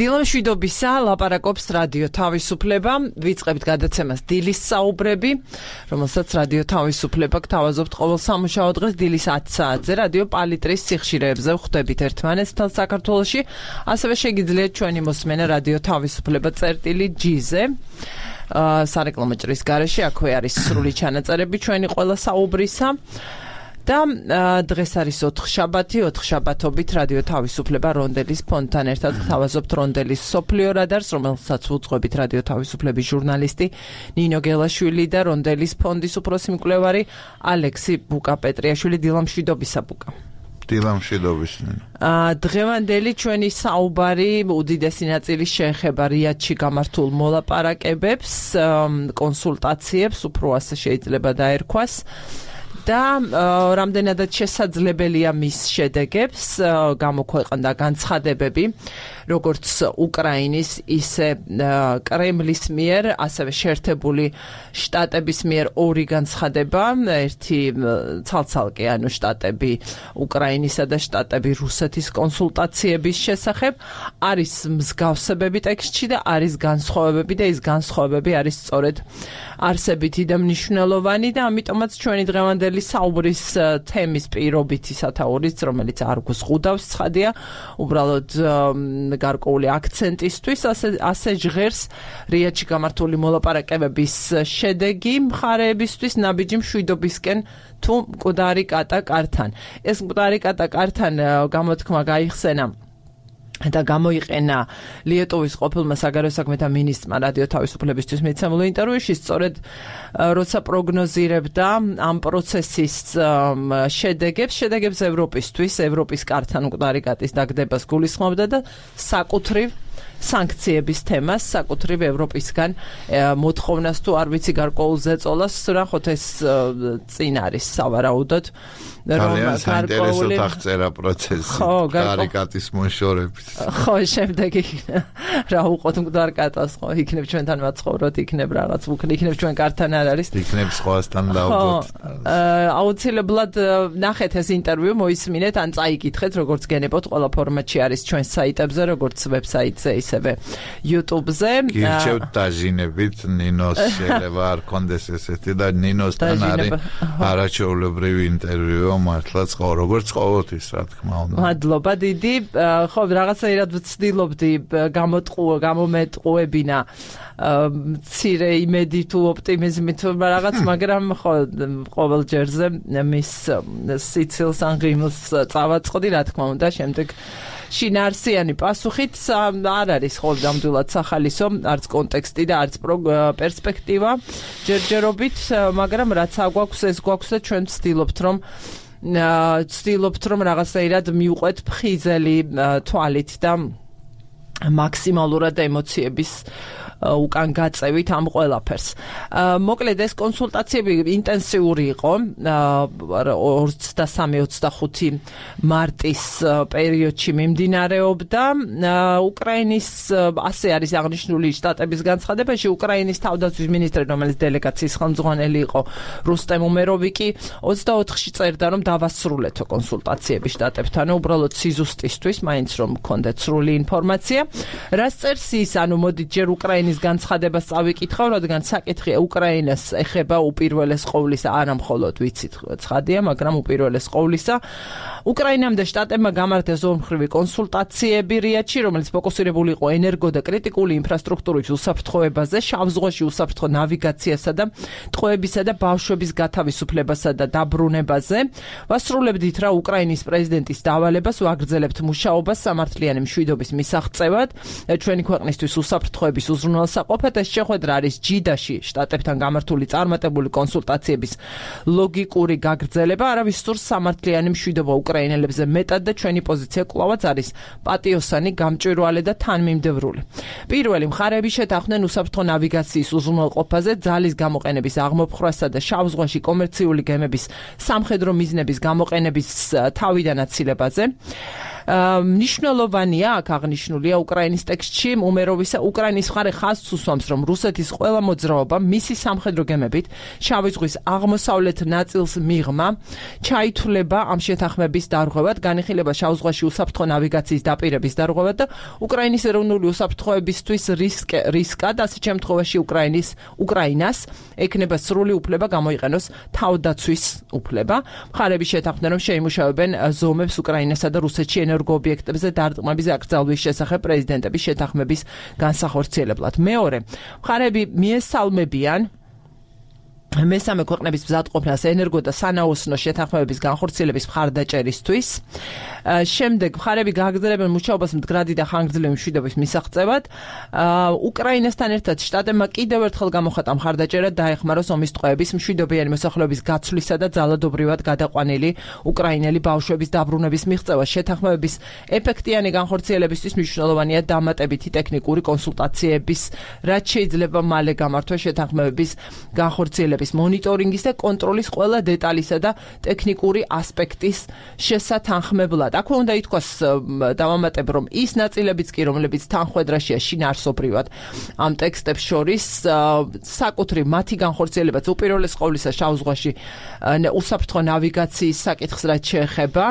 დილამშვიდობისა ლაპარაკობს რადიო თავისუფლება. ვიწყებთ გადაცემას დილის საუბრები, რომელსაც რადიო თავისუფლება გთავაზობთ ყოველ სამუშაო დღეს დილის 10 საათზე რადიო პალიტრის სიხშირეებზე ვხვდებით ერთმანეთს მთელ საქართველოში. ასევე შეგიძლიათ ჩვენი მოსმენა რადიო თავისუფლება წერტილი.gz-ზე. სარეკლამო ჭრის გარეშე აქვე არის სრული ჩანაწერები ჩვენი ყველა საუბრისა. და დღეს არის 4 შაბათი, 4 შაბათობით რადიო თავისუფლება რონდელის ფონდთან ერთად გთავაზობთ რონდელის სოფლიო რადარს, რომელსაც უძღვებით რადიო თავისუფლების ჟურნალისტი ნინო გელაშვილი და რონდელის ფონდის უფროსი მკვლევარი ალექსი ბუკა-პეტრიაშვილი. დილამშვიდობისა ბუკა. დილამშვიდობის. დღევანდელი ჩვენი საუბარი უდიდესი ნაწილი შეეხება რიადში გამართულ მოლაპარაკებებს, კონსულტაციებს, უფრო ასე შეიძლება დაერქვას. და რამდენადაც შესაძლებელია მის შედეგებს გამოქვეყნდა განცხადებები როგორც უკრაინის ისე კრემლის მიერ, ასევე შეერთებული შტატების მიერ ორი განცხადება, ერთი ცალ-ცალკე, ანუ შტატები უკრაინისა და შტატები რუსეთის კონსულტაციების შესახებ, არის მსგავსებები ტექსტში და არის განსხვავებები და ის განსხვავებები არის სწორედ არსებითი და მნიშვნელოვანი და ამიტომაც ჩვენი დღევანდელი საუბრის თემის პირობითი სათაურიც, რომელიც არ გუზღუდავს ცხადია, უბრალოდ გარკვეული აქცენტისთვის, ასე ჟღერს რიადში გამართული მოლაპარაკებების შედეგი მხარეებისთვის ნაბიჯი მშვიდობისკენ თუ მკვდარი კატა კართან. ეს მკვდარი კატა კართან გამოთქმა გაიხსენა და გამოიყენა ლიეტოვის ყოფილმა საგარეო საქმეთა მინისტრმა რადიო თავისუფლებისთვის მიცემულ ინტერვიუში, სწორედ როცა პროგნოზირებდა ამ პროცესის შედეგებს ევროპისთვის, ევროპის კართან მკვდარი კატის დაგდებას გულისხმობდა და საკუთრივ სანქციების თემას, საკუთრივ ევროპისგან მოთხოვნას თუ არ ვიცი გარკვეულ ზეწოლას, ნახოთ ეს წინ არის სავარაუდოდ. ძალიან საინტერესო აღწერა პროცესი მკვდარი კატის მოშორებით. ხო, შემდეგ რა უყოთ მკვდარ კატას, ხო, იქნებ ჩვენთან მაცხოვროთ, იქნებ რაღაც იქნებ ჩვენ კართან არ არის. იქნებ სხვასთან დავდოთ. აუცილებლად ნახეთ ეს ინტერვიუ, მოისმინეთ, ან წაიკითხეთ, როგორც გენებოთ, ყველა ფორმატში არის ჩვენს საიტებზე, როგორც ვებსაიტზე, ისევე YouTube-ზე. გირჩევთ დაჟინებით, ნინოს შეიძლება არ კონდეს ესეთი და ნინოსთან არის არაჩვეულებრივი ინტერვიუ. მართლაც როგორც ყოველთვის, რა თქმა უნდა. მადლობა დიდი. ხო, რაღაცაირად ვცდილობდი გამომეტყუებინა მცირე იმედი თუ ოპტიმიზმი თუ რაღაც, მაგრამ ხო, ყოველ ჯერზე მის სიცილს ან ღიმილს წავაწყდი, რა თქმა უნდა, შემდეგ შინაარსიანი პასუხით არ არის ხო ნამდვილად სახალისო, არც კონტექსტი და არც პერსპექტივა ჯერჯერობით, მაგრამ რაც აგვაქვს, ეს გვაქვს და ჩვენ ვცდილობთ რომ რაღაცაირად მივყვეთ ფხიზელი თვალით და მაქსიმალურად ემოციების უკან გაწევით ამ ყველაფერს. მოკლედ ეს კონსულტაციები ინტენსიური იყო 23-25 მარტის პერიოდში მიმდინარეობდა. უკრაინის ასე არის აღნიშნული შტატების განცხადებაში, უკრაინის თავდაცვის მინისტრი, რომელიც დელეგაციის ხელმძღვანელი იყო რუსტემ უმეროვიკი, 24-ში წერდა, რომ დავასრულეთო კონსულტაციები შტატებთან, უბრალოდ სიზუსტისთვის, მაინც რომ გქონდეთ სრული ინფორმაცია. რას წერს ის, ანუ მოდით ჯერ უკრაინის განცხადებას წავიკითხავ, რადგან საკითხი უკრაინას ეხება უპირველეს ყოვლისა, არა მხოლოდ ვიცით ცხადია, მაგრამ უპირველეს ყოვლისა. უკრაინამ და შტატებმა გამართეს ორმხრივი კონსულტაციები რიადში, რომელიც ფოკუსირებული იყო ენერგო და კრიტიკული ინფრასტრუქტურის უსაფრთხოებაზე, შავ ზღვაში უსაფრთხო ნავიგაციასა და ტყვეებისა და ბავშვების გათავისუფლებასა და დაბრუნებაზე. ვასრულებდით რა უკრაინის პრეზიდენტის დავალებას, ვაგრძელებთ მუშაობას სამართლიანი მშვიდობის მისაღწევად, ჩვენი ქვეყნისთვის უსაფრთხოების უზრუნველსაყოფად. ეს შეხვედრა არის ჯიდაში შტატებთან გამართული წარმატებული კონსულტაციების ლოგიკური გაგრძელება. არავის სურს სამართლიანი მშვიდობა უკრაინელებზე მეტად და ჩვენი პოზიცია კვლავაც არის პატიოსანი, გამჭვირვალე და თანმიმდევრული. პირველი მხარეები შეთანხმდნენ უსაფრთხო ნავიგაციის უზრუნველყოფაზე, ძალის გამოყენების აღმოფხვრასა და შავ ზღვაში კომერციული გემების სამხედრო მიზნების გამოყენების თავიდან აცილებაზე. მნიშვნელოვანია აქ აღნიშნულია უკრაინის ტექსტში უმეროვისა უკრაინის მხარე ხაზს უსვამს, რომ რუსეთის ყველა მოძრაობა მისი სამხედრო გემებით შავი ზღვის აღმოსავლეთ ნაწილს მიღმა ჩაითვლება ამ შეთანხმების დარღვევად, განიხილება შავ ზღვაში უსაფრთხო ნავიგაციის დაპირების დარღვევად და უკრაინის ეროვნული უსაფრთხოებისთვის რისკად, ასეთ შემთხვევაში უკრაინას ექნება სრული უფლება გამოიყენოს თავდაცვის უფლება. მხარები შეთანხმდნენ, რომ შეიმუშავებენ ზომებს უკრაინასა და რუსეთში ენერგოობიექტებზე დარტყმების აკრძალვის შესახებ პრეზიდენტების შეთანხმების განსახორციელებლად. მეორე, მხარები მიესალმებიან მესამე ქვეყნების მზადყოფნას ენერგო და სანაოსნო შეთანხმების განხორციელების მხარდაჭერისთვის. შემდეგ მხარები გააგრძელებენ მუშაობას მდგრადი და ხანგრძლივი მშვიდობის მისაღწევად. უკრაინასთან ერთად შტატებმა კიდევ ერთხელ გამოხატა მხარდაჭერა დაეხმაროს ომის ტყვეების, მშვიდობიანი მოსახლეობის გაცვლისა და ძალადობრივად გადაყვანილი უკრაინელი ბავშვების დაბრუნების მიღწევა. შეთანხმების ეფექტიანი განხორციელებისთვის მნიშვნელოვანია დამატებითი ტექნიკური კონსულტაციების, რაც შეიძლება მალე გამართვა შეთანხმების განხორციელების მონიტორინგის და კონტროლის ყველა დეტალისა და ტექნიკური ასპექტის შესათანხმებლად. აქვე უნდა ითქვას, დავამატებ, რომ ის ნაწილებიც კი, რომლებიც თანხვედრაშია შინაარსობრივად ამ ტექსტებს შორის, საკუთრივ მათი განხორციელებაც უპირველეს ყოვლისა შავ ზღვაში უსაფრთხო ნავიგაციის საკითხს რაც შეეხება,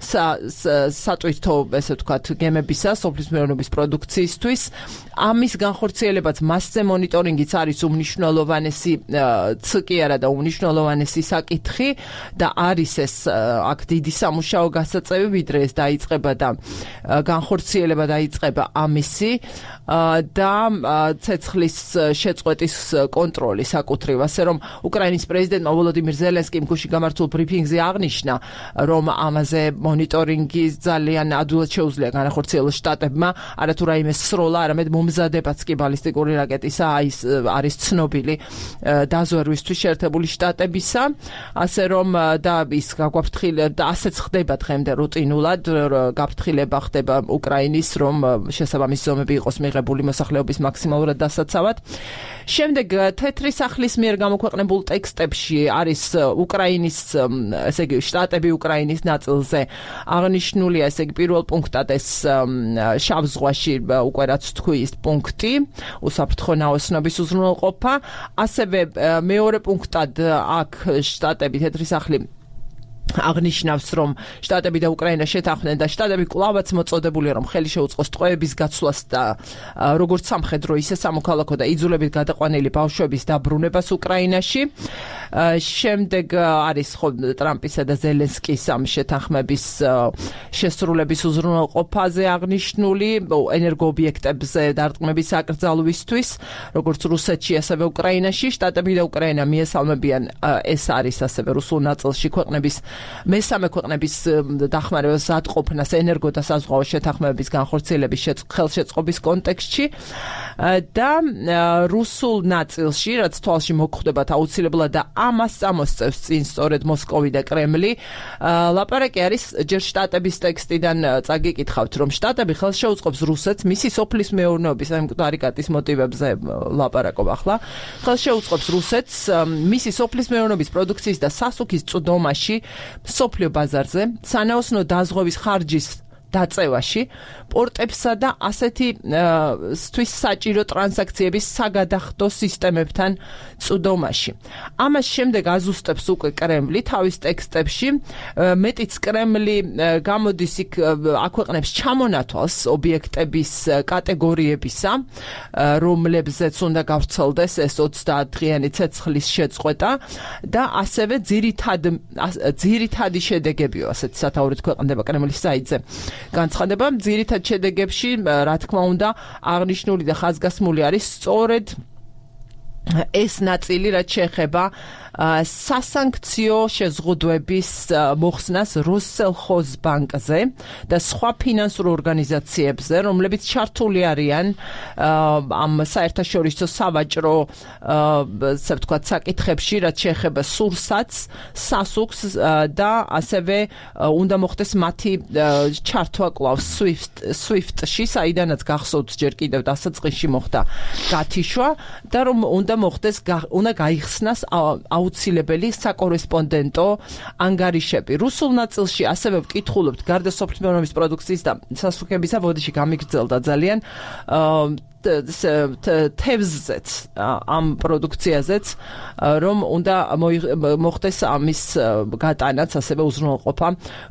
სატვირთო, ესე ვთქვათ, გემებისა, სოფლის მეურნეობის პროდუქციისთვის. ამის განხორციელებაც მასზე მონიტორინგიც არის უმნიშვნელოვანესი კი არა და უმნიშვნელოვანესი საკითხი და არის ეს აქ დიდი სამუშაო გასაწევი, ვიდრე ეს დაიწყება და განხორციელება დაიწყება ამისი და ცეცხლის შეწყვეტის კონტროლი საკუთრივ, ასე რომ უკრაინის პრეზიდენტმა ვოლოდიმირ ზელენსკიმ გუშინ გამართულ ბრიფინგზე აღნიშნა, რომ ამაზე მონიტორინგი ძალიან ადვილად შეუძლია განახორციელოს შტატებმა, არათუ რაიმე სროლა, არამედ მომზადებაც კი ბალისტიკური რაკეტისა არის ცნობილი დაზვერვისთვის შეერთებული შტატებისა, ასე რომ და ის გაგვაფრთხილება და ასეც ხდება დღემდე რუტინულად, გაფრთხილება ხდება უკრაინის, რომ შესაბამისი ზომები იყოს მიღებული მოსახლეობის მაქსიმალურად დასაცავად. შემდეგ თეთრი სახლის მიერ გამოქვეყნებულ ტექსტებში არის უკრაინის, ესე იგი შტატები უკრაინის ნაწილზე აღნიშნულია, ესე იგი პირველ პუნქტად ეს შავ ზღვაში უკვე რაც თქვი ის პუნქტი, უსაფრთხო ნაოსნობის უზრუნველყოფა, ასევე მეორე პუნქტად აქ შტატები თეთრი სახლი აღნიშნავს, რომ შტატები და უკრაინა შეთანხმდნენ და შტატები კვლავაც მოწოდებულია, რომ ხელი შეუწყოს ტყვეების გაცვლას და როგორც სამხედრო, ისე სამოქალაქო და იძულებით გადაყვანილი ბავშვების დაბრუნებას უკრაინაში. შემდეგ არის ტრამპისა და ზელენსკის ამ შეთანხმების შესრულების უზრუნველყოფაზე აღნიშნული ენერგოობიექტებზე დარტყმების აკრძალვისთვის, როგორც რუსეთში, ასევე უკრაინაში. შტატები და უკრაინა მიესალმებიან, ეს არის ასევე რუსულ ნაწილში ქვეყნების მესამე ქვეყნების დახმარებას ზადყოფნას ენერგო და საზღვაო შეთანხმების განხორციელების ხელშეწყობის კონტექსტში და რუსულ ნაწილში, რაც თვალში მოგხვდებათ აუცილებლად და ამას წამოსწევს წინ სწორედ მოსკოვი და კრემლი, ლაპარაკი არის ჯერ შტატების ტექსტიდან წაგიკითხავთ, რომ შტატები ხელს შეუწყობს რუსეთს მისი სოფლის მეურნეობის ამ მკვდარი კატის მოტივებზე ლაპარაკობ ახლა, ხელს შეუწყობს რუსეთს მისი სოფლის მეურნეობის პროდუქციის და სასუქის წვდომაში სოფლიო ბაზარზე, სანაოსნო დაზღვევის ხარჯის დაწევაში, პორტებსა და ასეთისთვის საჭირო ტრანზაქციების საგადახდო სისტემებთან წვდომაში. ამას შემდეგ აზუსტებს უკვე კრემლი თავის ტექსტებში, მეტიც კრემლი გამოდის იქ აქვეყნებს ჩამონათვალს ობიექტების კატეგორიებისა, რომლებზეც უნდა გავრცელდეს ეს 30 დღიანი ცეცხლის შეწყვეტა და ასევე ძირითადი შედეგებიო, ასეთ სათაურით ქვეყნდება კრემლის საიტზე. განცხადება ძირითად შედეგებში, რა თქმა უნდა, აღნიშნული და ხაზგასმული არის სწორედ ეს ნაწილი, რაც შეეხება სასანქციო შეზღუდვების მოხსნას როსელხოზბანკზე და სხვა ფინანსურ ორგანიზაციებზე, რომლებიც ჩართული არიან ამ საერთაშორისო სავაჭრო, ასე ვთქვათ, საკითხებში, რაც შეეხება სურსათს, სასუქს და ასევე უნდა მოხდეს მათი ჩართვა კვლავ SWIFT-ში, საიდანაც გახსოვთ ჯერ კიდევ დასაწყისში მოხდა გათიშვა და რომ უნდა მოხდეს, უნდა გაიხსნას აუცილებელი საკორესპონდენტო ანგარიშები. რუსულ ნაწილში ასევე ვკითხულობთ გარდა სოფლის მეურნეობის პროდუქციის და სასუქებისა, ბოდიში გამიგრძელდა ძალიან თევზზეც ამ პროდუქციაზეც რომ უნდა მოხდეს ამის გატანაც ასევე უზრუნველყოფა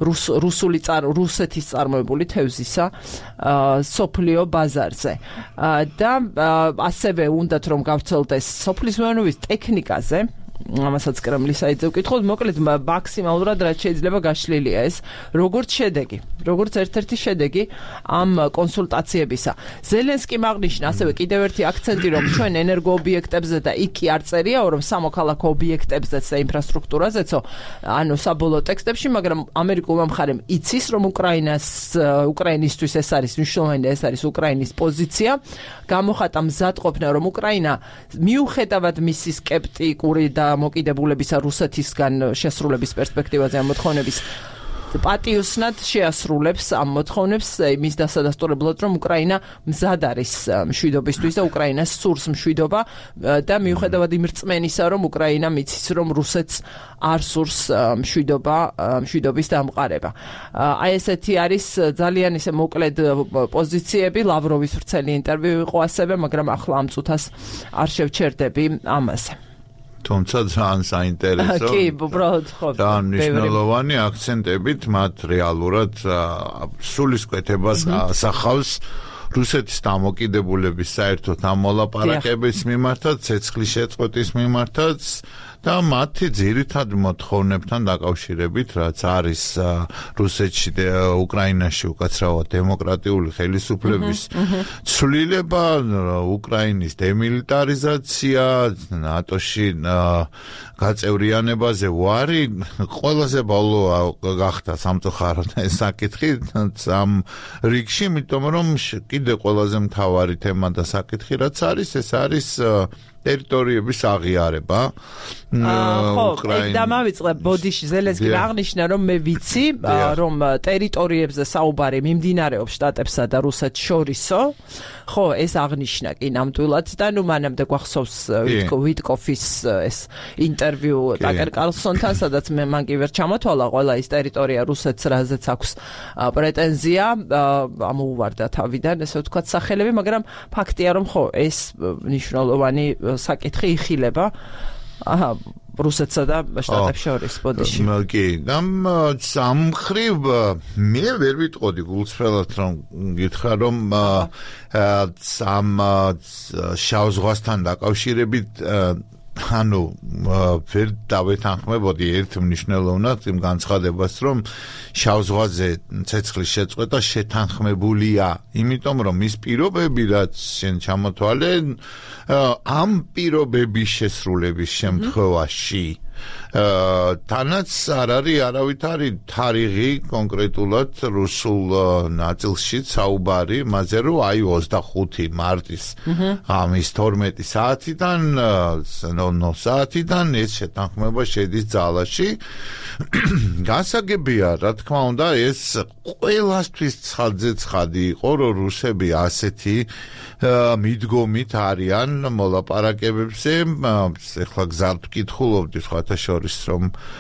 რუსეთის წარმოებული თევზისა სოფლიო ბაზარზე და ასევე უნდათ რომ გავრცელდეს სოფლის მეურნეობის ტექნიკაზე ამასაც კრემლის საიტზე ვკითხოთ, მოკლედ მაქსიმალურად რაც შეიძლება გაშლილია ეს, როგორც შედეგი, როგორც ერთ-ერთი შედეგი ამ კონსულტაციებისა. ზელენსკიმ აღნიშნა ასევე კიდევ ერთი აქცენტი, რომ ჩვენ ენერგოობიექტებზე და იქი არ წერიაო, რომ სამოქალაქო ობიექტებზეც და ინფრასტრუქტურაზეცო, ანუ საბოლოო ტექსტებში, მაგრამ ამერიკულმა მხარემ იცის, რომ უკრაინისთვის ეს არის მნიშვნელოვანი და ეს არის უკრაინის პოზიცია, გამოხატა მზადყოფნა, რომ უკრაინა მიუხედავად მისი სკეპტიკური და მოკიდებულებისა რუსეთისგან შესრულების პერსპექტივაზე ამ მოთხოვნების პატიოსნად შეასრულებს ამ მოთხოვნებს იმის დასადასტურებლად რომ უკრაინა მზად არის მშვიდობისთვის და უკრაინას სურს მშვიდობა და მიუხედავად იმ რწმენისა რომ უკრაინა მიცის რომ რუსეთს არ სურს მშვიდობის დამყარება. აი ესეთი არის ძალიან ისე მოკლედ პოზიციები, ლავროვის ვრცელი ინტერვიუ იყო ასევე, მაგრამ ახლა ამ წუთას არ შევჩერდები ამაზე. თუმცა ძალიან საინტერესო და მნიშვნელოვანი აქცენტებით მათ რეალურად სულისკვეთებას ასახავს რუსეთის დამოკიდებულების საერთოდ ამ მოლაპარაკების მიმართაც, ცეცხლის შეწყვეტის მიმართაც და მათი ძირითად მოთხოვნებთან დაკავშირებით, რაც არის რუსეთში და უკრაინაში უკაცრავად დემოკრატიული ხელისუფლების ცვლილება, უკრაინის დემილიტარიზაცია, ნატოში გაწევრიანებაზე ვარი, ყველაზე ბოლო გახდა სამწუხაროდ ეს საკითხი ამ რიგში, იმიტომ რომ კიდე ყველაზე მთავარი თემა და საკითხი რაც არის, ეს არის ტერიტორიების აღიარება. ხო, დამავიწყდა ბოდიში ზელენსკი აღნიშნა რომ მე ვიცი რომ ტერიტორიებზე საუბარი მიმდინარეობს შტატებსა და რუსეთს შორისო. ხო, ეს აღნიშნა კი ნამდვილად და ნუ მანამდე გვახსოვს ვიტკოფის ეს ინტერვიუ ტაკერ კარლსონთან, სადაც მან კი ვერ ჩამოთვალა ყველა ის ტერიტორია რუსეთს, რაზეც აქვს პრეტენზია, ამოუვარდა თავიდან, ესე ვთქვათ, სახელები, მაგრამ ფაქტია რომ ხო, ეს მნიშვნელოვანი საკითხი იხილება რუსეთსა და შტატებს შორის ბოდიში. კი, ამ მხრივ მე ვერ ვიტყოდი გულწრფელად რომ გითხრა რომ ამ შავ ზღვასთან დაკავშირებით ანუ ვერ დავეთანხმებოდი ერთ მნიშვნელოვნად იმ განცხადებას რომ შავ ზღვაზე ცეცხლის შეწყვეტა შეთანხმებულია, იმიტომ რომ ის პირობები რაც შენ ჩამოთვალე ამ პირობების შესრულების შემთხვევაში თანაც არ არის არავითარი თარიღი კონკრეტულად რუსულ ნაწილში საუბარი მასზე რომ აი 25 მარტის ამის 12 საათიდან 00 საათიდან ეს შეთანხმება შედის ძალაში. გასაგებია, რა თქმა უნდა, ეს ყველასთვის ცხადზე-ცხადი იყო, რომ რუსები ასეთი მიდგომით არიან მოლაპარაკებებზე. ეხლა გზად ვკითხულობდი სხვათა შორის, რომ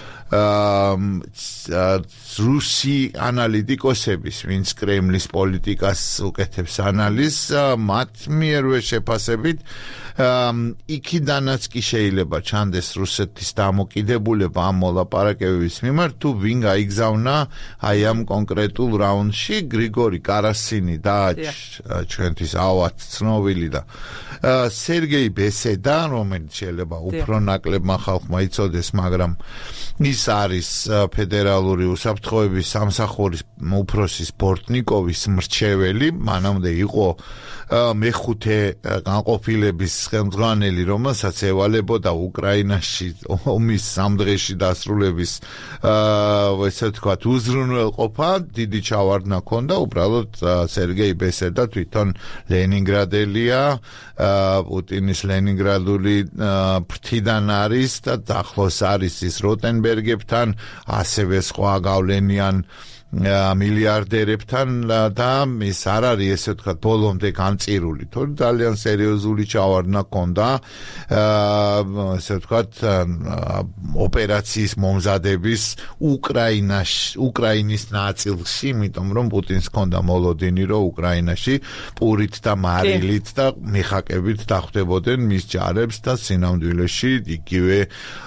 რუსი ანალიტიკოსების, ვინც კრემლის პოლიტიკას უკეთებს ანალიზს, მათ მიერვე შეფასებით იქიდანაც კი შეიძლება ჩანდეს რუსეთის დამოკიდებულება ამ მოლაპარაკებების მიმართ, თუ ვინ გაიგზავნა აი ამ კონკრეტულ რაუნდში, გრიგორი კარასინი და ჩვენთვის ავად ცნობილი და სერგეი ბესედა, რომელიც შეიძლება უფრო ნაკლებმა ხალხმა იცოდეს, მაგრამ ის არის ფედერალური უსაფრთხოების სამსახურის უფროსის ბორტნიკოვის მრჩეველი, მანამდე იყო მეხუთე განყოფილების ხელმძღვანელი, რომელსაც ევალებოდა უკრაინაში ომის სამ დღეში დასრულების ესე ვთქვათ უზრუნველყოფა, დიდი ჩავარდნა ჰქონდა, უბრალოდ სერგეი ბესედა თვითონ ლენინგრადელია, პუტინის ლენინგრადული ფრთიდან არის და ახლოს არის ის როტენბერგებთან, ასევე სხვა გავლენიან მილიარდერებთან და ის არ არის ესე ვთქვათ ბოლომდე განწირული, თორემ ძალიან სერიოზული ჩავარდნა ჰქონდა ესე ვთქვათ ოპერაციის მომზადების უკრაინის ნაწილში, იმიტომ რომ პუტინს ჰქონდა მოლოდინი, რომ უკრაინაში პურით და მარილით და მიხაკებით დახვდებოდნენ მის ჯარებს და სინამდვილეში იგივე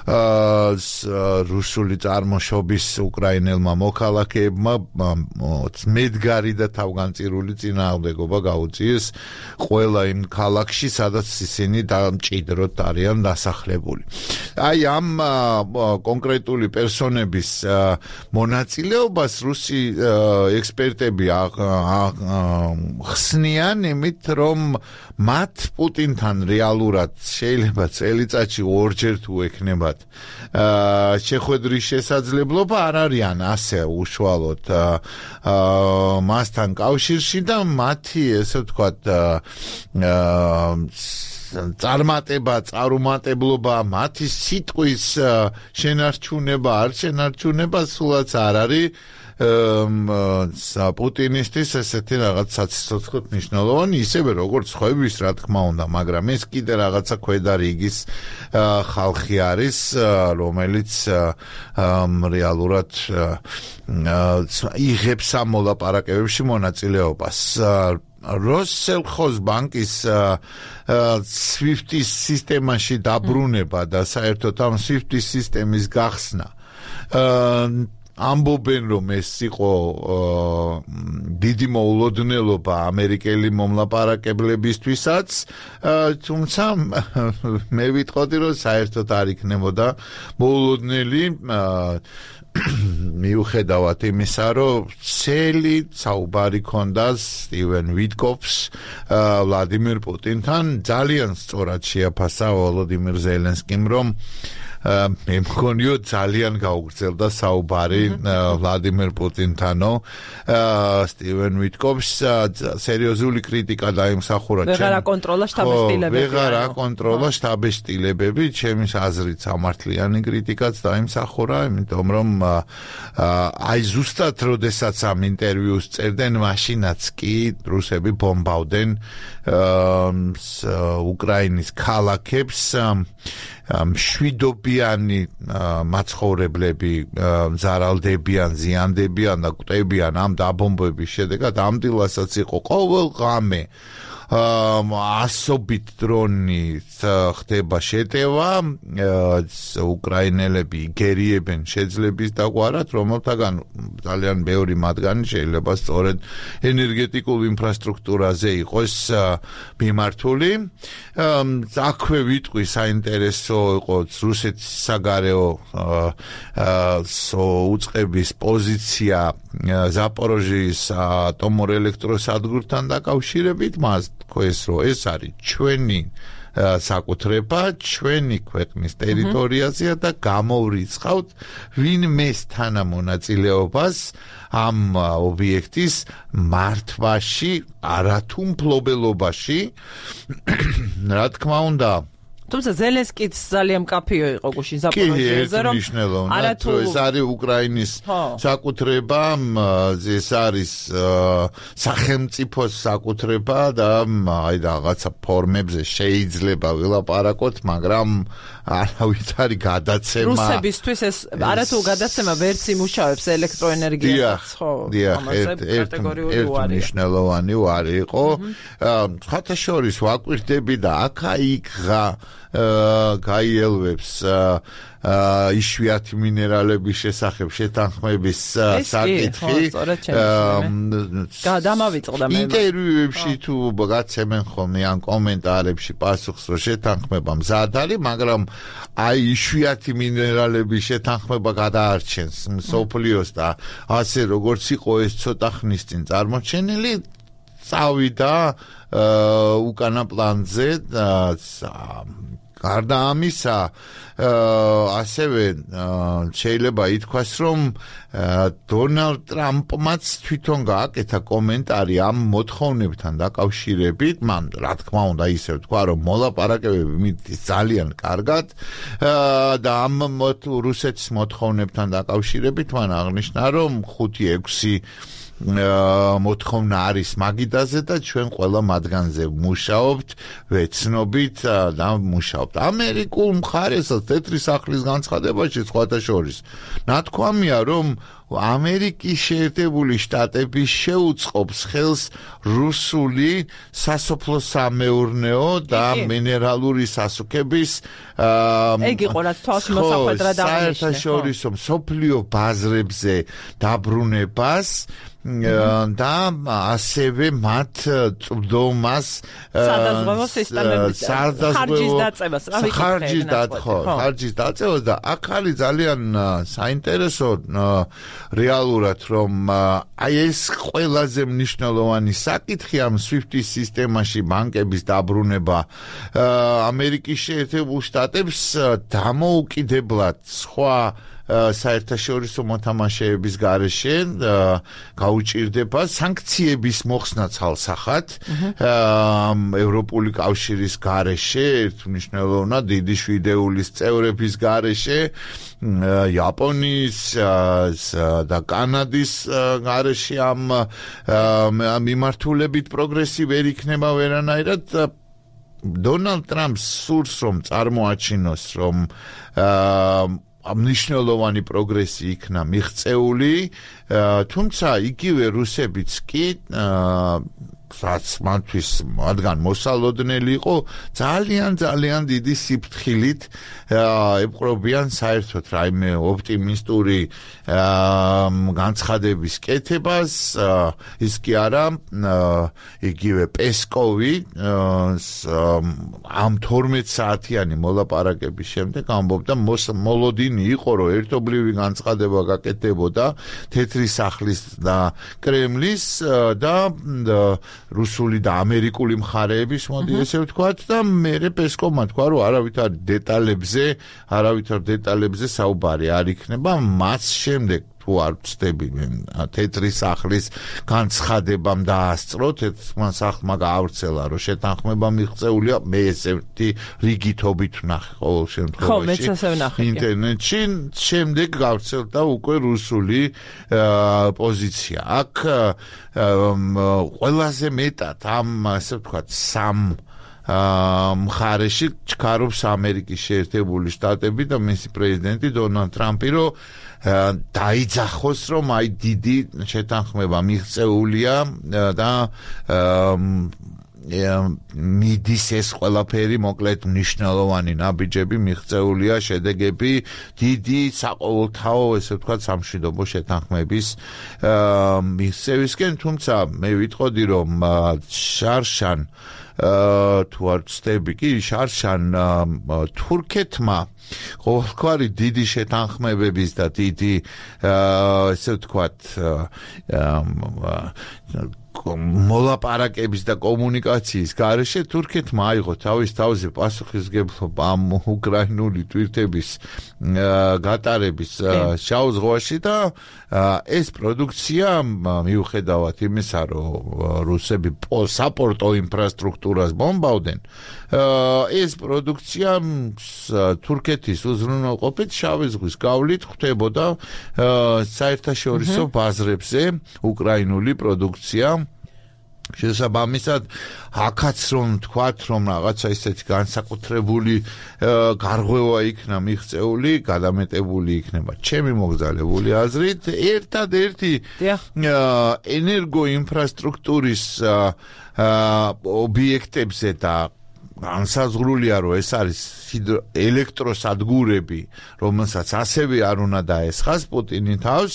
რუსული წარმოშობის უკრაინელმა მოქალაქეებმა მედგარი და თავგანწირული წინააღმდეგობა გაუწიეს ყველა იმ ქალაქში, სადაც ისინი დამჭიდროდ არიან დასახლებული. აი ამ კონკრეტული პერსონების მონაწილეობას რუსი ექსპერტები ხსნიან იმით, რომ მათ პუტინთან რეალურად შეიძლება წელიწადში ორჯერ თუ ექნებათ შეხვედრის შესაძლებლობა არ არიან ასე უშუალოდ მასთან კავშირში და მათი ესე ვთქვათ წარმატებლობა, მათი სიტყვის შენარჩუნება, არ შენარჩუნება სულაც არ არის პუტინისტის ესეთი რაღაც საცოცხლოდ მნიშვნელოვანი, ისევე როგორც ხვების, რა თქმა უნდა, მაგრამ ეს კიდე რაღაცა ქვედა რიგის ხალხი არის, რომელიც რეალურად იღებს ამ მოლაპარაკებებში მონაწილეობას. როსელხოზბანკის SWIFT-ის სისტემაში დაბრუნება და საერთოდ ამ SWIFT-ის სისტემის გახსნა ამბობენ, რომ ეს იყო დიდი მოულოდნელობა ამერიკელი მომლაპარაკებლებისთვისაც, თუმცა მე ვიტყოდი, რომ საერთოდ არ იქნებოდა მოულოდნელი მიუხედავად იმისა, რომ ცელი საუბარი ჰქონდა სტივენ ვიტკოფს ვლადიმერ პუტინთან, ძალიან სწორად შეაფასა ვოლოდიმირ ზელენსკიმ, რომ მე მგონიო ძალიან გაუგრძელდა საუბარი ვლადიმერ პუტინთანო სტივენ ვიტკოფს სერიოზული კრიტიკა დაიმსახურა ვეღარ აკონტროლა შტაბის-შტილებები. ვეღარ აკონტროლა შტაბის-შტილებები, ჩემის აზრით სამართლიანი კრიტიკაც დაიმსახურა, იმიტომ რომ აი ზუსტად როდესაც ამ ინტერვიუს წერდნენ, მაშინაც კი რუსები ბომბავდნენ უკრაინის ქალაქებს, მშვიდობიანი მაცხოვრებლები ზარალდებიან, ზიანდებიან და კვდებიან ამ დაბომბების შედეგად. ამდილასაც იყო ყოველ ღამე ასობით დრონი ხდება შეტევა, უკრაინელები იგერიებენ შეძლების დაგვარად, რომელთაგან ძალიან ბევრი მათგანი შეიძლება სწორედ ენერგეტიკულ ინფრასტრუქტურაზე იყოს მიმართული. აქვე ვიტყვი საინტერესო იყო რუსეთის საგარეო უწყების პოზიცია ზაპოროჟიის ატომურ ელექტროსადგურთან დაკავშირებით, მას თქვეს, რომ ეს არის ჩვენი საკუთრება, ჩვენი ქვეყნის ტერიტორიაზეა და გამოვრიცხავთ ვინმეს თანამონაწილეობას ამ ობიექტის მართვაში, არათუ მფლობელობაში. რა თქმა უნდა, თუმცა ზელენსკიც ძალიან მკაფიო იყო გუშინ ზაპოროჟიეზე, რომ არათუ ეს არის უკრაინის საკუთრება, ეს არის სახელმწიფოს საკუთრება და აი რაღაცა ფორმებზე შეიძლება ვილაპარაკოთ, მაგრამ არავით არის გადაცემა. რუსებისთვის ეს არათუ გადაცემა ვერც იმუშავებს ელექტროენერგიას, ხო? ერთ მნიშვნელოვანი ვარი იყო. სხვათა შორის ვაკვირდები და აქა-იქღა გაიელვებს იშვიათი მინერალების შესახებ შეთანხმების საკითხი. დამავიწყდა მე ინტერვიუებში თუ გაცემენ ხოლმე ან კომენტარებში პასუხს, რომ შეთანხმება მზად არის, მაგრამ აი იშვიათი მინერალების შეთანხმება გადაარჩენს მსოფლიოს და ასე როგორც იყო ეს ცოტა ხნის წინ წარმოჩენილი, წავიდა უკანა პლანზე გარდა ამისა, ასევე შეიძლება ითქვას, რომ დონალდ ტრამპმაც თვითონ გააკეთა კომენტარი ამ მოთხოვნებთან დაკავშირებით, მან რა თქმა უნდა ისე თქვა, რომ მოლაპარაკებები მიდის ძალიან კარგად და ამ რუსეთის მოთხოვნებთან დაკავშირებით მან აღნიშნა, რომ 5-6 მოთხოვნა არის მაგიდაზე და ჩვენ ყველა მათგანზე მუშაობთ, ვეცნობით და მუშაობთ. ამერიკულ მხარესაც თეთრი სახლის განცხადებაში სხვათა შორის ნათქვამია, რომ ამერიკის შეერთებული შტატები შეუწყობს ხელს რუსული სასოფლო-სამეურნეო და მინერალური სასუქების ეგ იყო რაც თვალში მოსახვედრად აღნიშნა. საერთაშორისო მსოფლიო ბაზრებზე დაბრუნებას და ასევე მათ წვდომას სადაზღვევო სისტემების ხარჯის დაწევას და აქ არის ძალიან საინტერესო რეალურად, რომ აი ეს ყველაზე მნიშვნელოვანი საკითხი ამ SWIFT-ის სისტემაში ბანკების დაბრუნება ამერიკის შეერთებულ შტატებს დამოუკიდებლად სხვა საერთაშორისო მოთამაშეების გარეშე გაუჭირდება სანქციების მოხსნა ცალსახად ევროპული კავშირის გარეშე, ერთმნიშვნელოვნად დიდი შვიდეულის წევრების გარეშე, იაპონიის და კანადის გარეშე ამ მიმართულებით პროგრესი ვერ იქნება ვერანაირად. დონალდ ტრამპს სურს რომ წარმოაჩინოს, რომ მნიშვნელოვანი პროგრესი იქნა მიღწეული, თუმცა იგივე რუსებიც კი რაც მათთვის მათგან მოსალოდნელი იყო, ძალიან დიდი სიფრთხილით ეპყრობიან საერთოდ რაიმე ოპტიმისტური განცხადების კეთებას. ის კი არა, იგივე პესკოვი ამ 12 საათიანი მოლაპარაკების შემდეგ ამბობდა, მოლოდინი იყო, რომ ერთობლივი განცხადება გაკეთდებოდა თეთრი სახლის და კრემლის და რუსული და ამერიკული მხარეების, მოდი ესე ვთქვათ, და მერე პესკოვმა თქვა, რომ არავითარ დეტალებზე საუბარი არ იქნება, მას შემდეგ თუ არ ვწდები თეთრი სახლის განცხადებამ დაასწრო, თეთრმა სახლმა გაავრცელა, რომ შეთანხმება მიღწეულია, მე ესეთი რიგითობით ვნახე ყოველ შემთხვევაში ინტერნეტში, შემდეგ გავრცელდა უკვე რუსული პოზიცია. აქ ყველაზე მეტად ამ, ასე ვთქვათ, სამ მხარეში ჩქარობს ამერიკის შეერთებული შტატები და მისი პრეზიდენტი დონალდ ტრამპი, რომ დაიძახოს, რომ აი დიდი შეთანხმება მიღწეულია და მიდის ეს ყველაფერი, მოკლედ მნიშვნელოვანი ნაბიჯები მიღწეულია, შედეგები დიდი საყოველთაო, ესე ვთქვათ, სამშვიდობო შეთანხმების მიღწევისკენ, თუმცა მე ვიტყოდი, რომ შარშან თუ არ ვწდები კი, შარშან თურქეთმა ყოველგვარი დიდი შეთანხმებების და დიდი ესე ვთქვათ მოლაპარაკების და კომუნიკაციის გარეშე თურქეთმა აიღო თავის თავზე პასუხისმგებლობა ამ უკრაინული თვირთების გატარების შავ ზღვაში და ეს პროდუქცია მიუხედავად იმისა, რომ რუსები საპორტო ინფრასტრუქტურას ბომბავდნენ, ეს პროდუქცია თურქეთის უზრუნველყოფით შავი ზღვის გავლით ხდებოდა საერთაშორისო ბაზრებზე უკრაინული პროდუქცია. შესაბამისად, აქაც რომ თქვათ, რომ რაღაცა ისეთი განსაკუთრებული გარღვევა იქნა მიღწეული, გადამეტებული იქნება ჩემი მოგზალებული აზრით, ერთადერთი ენერგოინფრასტრუქტურის ობიექტებზე და განსაზღვრულია, რომ ეს არის ელექტროსადგურები, რომელსაც ასევე არ უნდა დაესხას პუტინი თავს,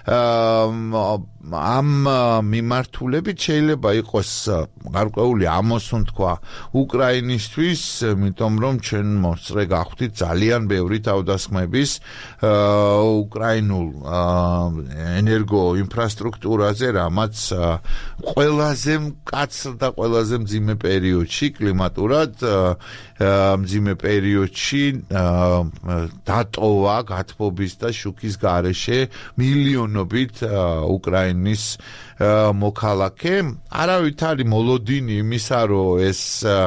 ამ მიმართულებით შეიძლება იყოს გარკვეული ამოსუნთქვა უკრაინისთვის, იმიტომ რომ ჩვენ მოსწრე გახვდით ძალიან ბევრი თავდასხმების უკრაინულ ენერგო ინფრასტრუქტურაზე, რამაც ყველაზე მკაცრ და ყველაზე მძიმე პერიოდში კლიმატურად როდესაც მძიმე პერიოდში დატოვა გათბობის და შუქის გარეშე მილიონობით უკრაინის მოქალაქე. არავით არის მოლოდინი იმისა, რომ ეს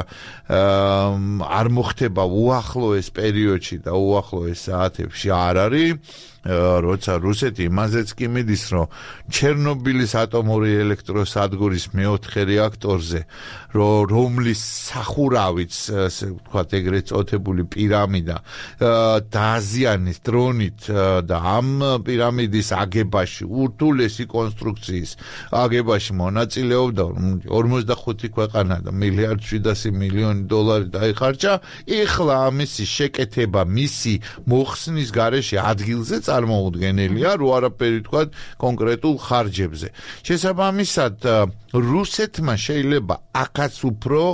არ მოხდება უახლოეს პერიოდში და უახლოეს საათებში არ არის. როცა რუსეთი იმაზეც კი მიდის, რომ ჩერნობილის ატომური ელექტროსადგურის მეოთხე რეაქტორზე, რომლის სახურავიც, ასე ვთქვათ, ეგრეთ წოდებული პირამიდა დააზიანეს დრონით და ამ პირამიდის აგებაში, ურთულესი კონსტრუქციის აგებაში მონაწილეობდა 45 ქვეყანა და $1.7 მილიარდი დაიხარჯა. ეხლა ამისი შეკეთება მისი მოხსნის გარეშე ადგილზე წარმოუდგენელია, რო არაფერი თქვა კონკრეტულ ხარჯებზე. შესაბამისად, რუსეთმა შეიძლება აქაც უფრო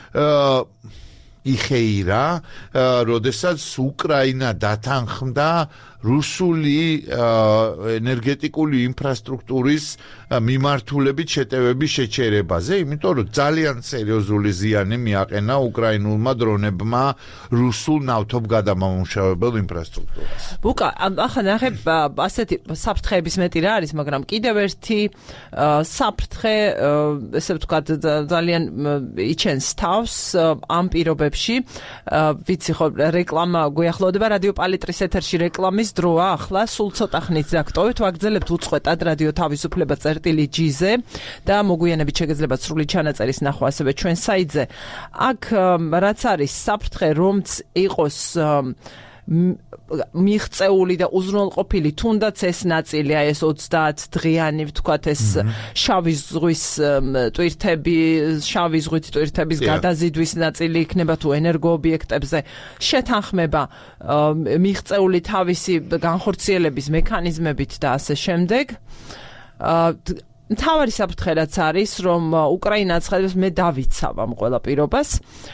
იხეირა, როდესაც უკრაინა დათანხმდა რუსული ენერგეტიკული ინფრასტრუქტურის მიმართულებით შეტევების შეჩერებაზე, იმიტომ რომ ძალიან სერიოზული ზიანი მიაყენა უკრაინულმა დრონებმა რუსულ ნავთობგადამამუშავებელ ინფრასტრუქტურას. ბუკა, ახლა ნახებ, ასეთი საფრთხეების მეტი რა არის, მაგრამ კიდევ ერთი საფრთხე, ესე ვთქვათ, ძალიან იჩენს თავს ამ პირობებში. ვიცი ხო, რეკლამა გვიახლოვდება რადიო პალიტრის ეთერში რეკლამის დროა ახლა, სულ ცოტა ხნით ზაგტოვით, ვაგრძელებთ უწყვეტად რადიო თავისუფლება წერტილი.gz-ზე და მოგვიანებით შეგეძლებათ სრული ჩანაწერის ნახვა ასევე ჩვენ საიტზე. აქ რაც არის საფრთხე, რომც იყოს მიღწეული და უზრუნველყოფილი, თუნდაც ეს ნაწილია, ეს 30 დღიანი, ვთქვათ, ეს შავი ზღვის ტვირთების გადაზიდვის ნაწილი იქნება თუ ენერგოობიექტებზე შეთანხმება მიღწეული თავისი განხორციელების მექანიზმებით და ასე შემდეგ. მთავარი საფრთხე რაც არის, რომ უკრაინა აცხადებს, მე დავიცავ ამ ყველა პირობას,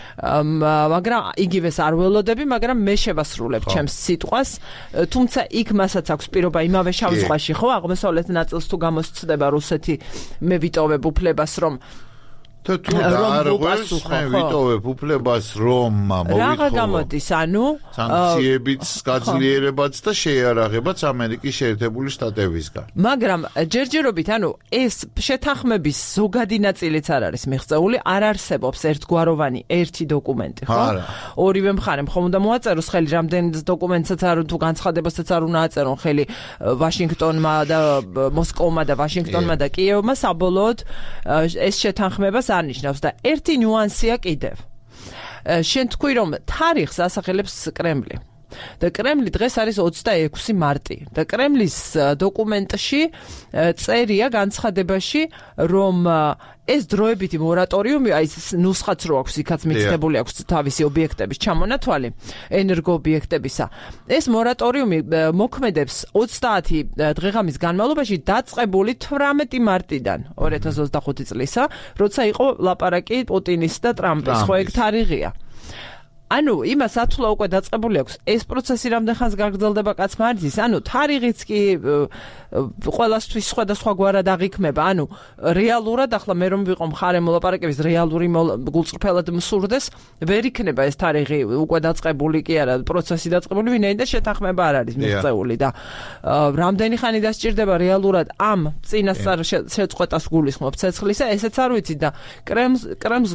მაგრამ იგივეს არ ველოდები, მაგრამ მე შევასრულებ ჩემს სიტყვას, თუმცა იქ მასაც აქვს პირობა იმავე შავ ზღვაში, ხო, აღმოსავლეთ ნაწილს თუ გამოსცდება რუსეთი, მე ვიტოვებ უფლებას, რომ თუ არ ღვევს, მე ვიტოვებ უფლებას, რომ მოვიხო გამოდის, ანუ სანქციებიც გაძლიერებაც და შეიარაღებაც ამერიკის შეერთებული შტატებისგან. მაგრამ ჯერჯერობით, ანუ ეს შეთანხმების ზოგადი ნაწილიც არ არის მიღწეული, არ არსებობს ერთგვაროვანი ერთი დოკუმენტი, ხო? ორივე მხარემ ხომ უნდა მოაწეროს ხელი რამდენ დოკუმენტსაც არ თუ განცხადებასაც არ უნდა აწერონ ხელი ვაშინგტონმა და მოსკოვმა და ვაშინგტონმა და კიევმა, საბოლოოდ ეს შეთანხმებას არნიშნავს და ერთი ნიუანსია კიდევ. შენ თქვი, რომ თარიღს ასახელებს კრემლი. და კრემლი დღეს არის 26 მარტი და კრემლის დოკუმენტში წერია განცხადებაში, რომ ეს დროებითი მორატორიუმი, აი ეს ნუსხაც რო აქვს, იქაც მითითებული აქვს თავისი ობიექტების ჩამონათვალი, ენერგოობიექტებისა. ეს მორატორიუმი მოქმედებს 30 დღეღამის განმავლობაში დაწყებული 18 მარტიდან 2025 წლისა, როცა იყო ლაპარაკი პუტინის და ტრამპის, ხო ეგ თარიღია. ანუ იმას ათვლა უკვე დაწყებული აქვს, ეს პროცესი რამდენ ხანს გაგრძელდება კაც მარჯის, ანუ თარიღიც კი ყველასთვის სხვადასხვაგვარად აღიქმება, ანუ რეალურად ახლა მე რომ ვიყო მხარე მოლაპარაკების რეალური გულწრფელად მსურდეს, ვერ იქნება ეს თარიღი უკვე დაწყებული კი არა, პროცესი დაწყებული, ვინაიდან შეთანხმება არ არის მიღწეული და რამდენი ხანი დასჭირდება რეალურად ამ წინასწარ შეწყვეტას გულისხმობ ცეცხლისა, ესეც არ ვიცი და კრემლს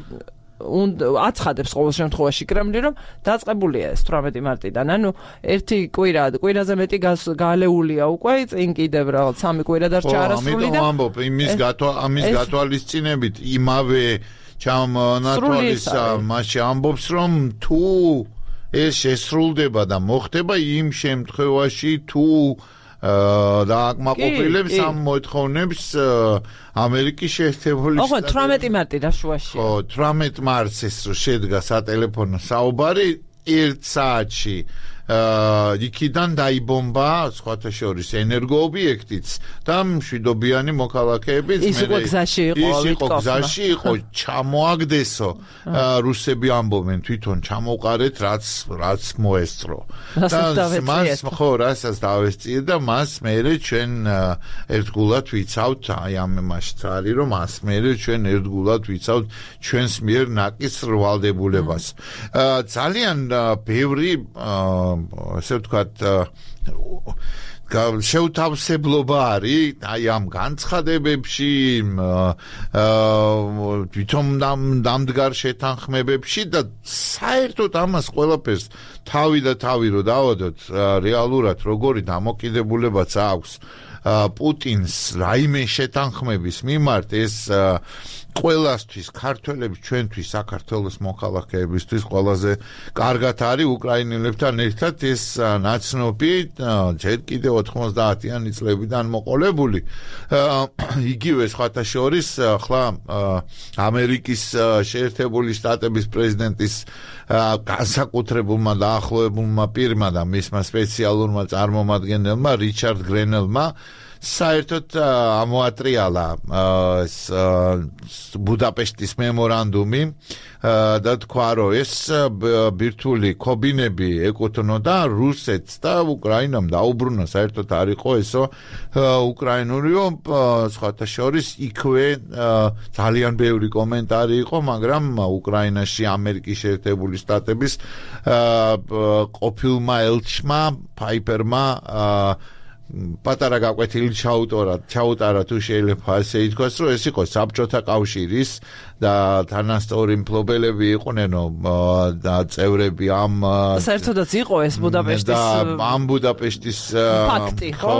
აცხადებს ყოველ შემთხვევაში კრემლი, რომ დაწყებულია ეს 18 მარტიდან. ანუ ერთი კვირაზე მეტი გალეულია უკვე, წინ კიდევ რაღაც 3 კვირა დარჩა არასრული და ამბობ იმის გათვალისწინებით იმავე ჩამონათვალისა მასში ამბობს, რომ თუ ეს შესრულდება და მოხდება იმ შემთხვევაში თუ და აკმაყოფილებს ამ მოთხოვნებს ამერიკის შეერთებული შტატები. 18 მარტი რა შუაში. ხო, 18 მარტს ეს შედგა სატელეფონო საუბარი 1 საათში იქიდან დაიბომბა სხვათა შორის ენერგოობიექტიც და მშვიდობიანი მოქალაქეებიც ის იყო გზაში იყო ჩამოაგდესო რუსები ამბობენ თვითონ ჩამოყარეთ რაც მოესწრო მას ხო რასაც დავესწიე და მას მერე ჩვენ ერთგულად ვიცავთ აი ამ იმაშიც არის რომ მას მერე ჩვენ ერთგულად ვიცავთ ჩვენს მიერ ნაკის ვალდებულებას ძალიან ბევრი ასე ვთქვათ შეუთავსებლობა არის აი ამ განცხადებებში თვითონ დამდგარ შეთანხმებებში და საერთოდ ამას ყველაფერს თავი და თავი რო დავადოთ რეალურად როგორი დამოკიდებულებაც აქვს პუტინს რაიმე შეთანხმების მიმართ ეს ყველასთვის ქართველებს ჩვენთვის საქართველოს მოქალაქეებისთვის ყველაზე კარგად არის უკრაინელებთან ერთად ეს ნაცნობი ჯერ კიდევ 90-იანი წლებიდან მოყოლებული იგივე სხვათა შორის ახლა ამერიკის შეერთებული შტატების პრეზიდენტის განსაკუთრებულმა დაახლოებულმა პირმა და მისმა სპეციალურმა წარმომადგენელმა რიჩარდ გრენელმა საერთოდ ამოატრიალა ბუდაპეშტის მემორანდუმი და თქვა რომ ეს ბირთვული ქობინები ეკუთვნოდა რუსეთს და უკრაინამ დაუბრუნა საერთოდ არ იყო ესო უკრაინურიო სხვათა შორის იქვე ძალიან ბევრი კომენტარი იყო მაგრამ უკრაინაში ამერიკის შეერთებული შტატების ყოფილმა ელჩმა ფაიპერმა პატარა გაკვეთილი ჩაუტარა თუ შეიძლება ასე ითქვას რომ ეს იყო საბჭოთა კავშირის და თანასწორი მფლობელები იყვნენო და წევრები ამ საერთოდაც იყო ეს ბუდაპეშტის ამ ბუდაპეშტის ფაქტი ხო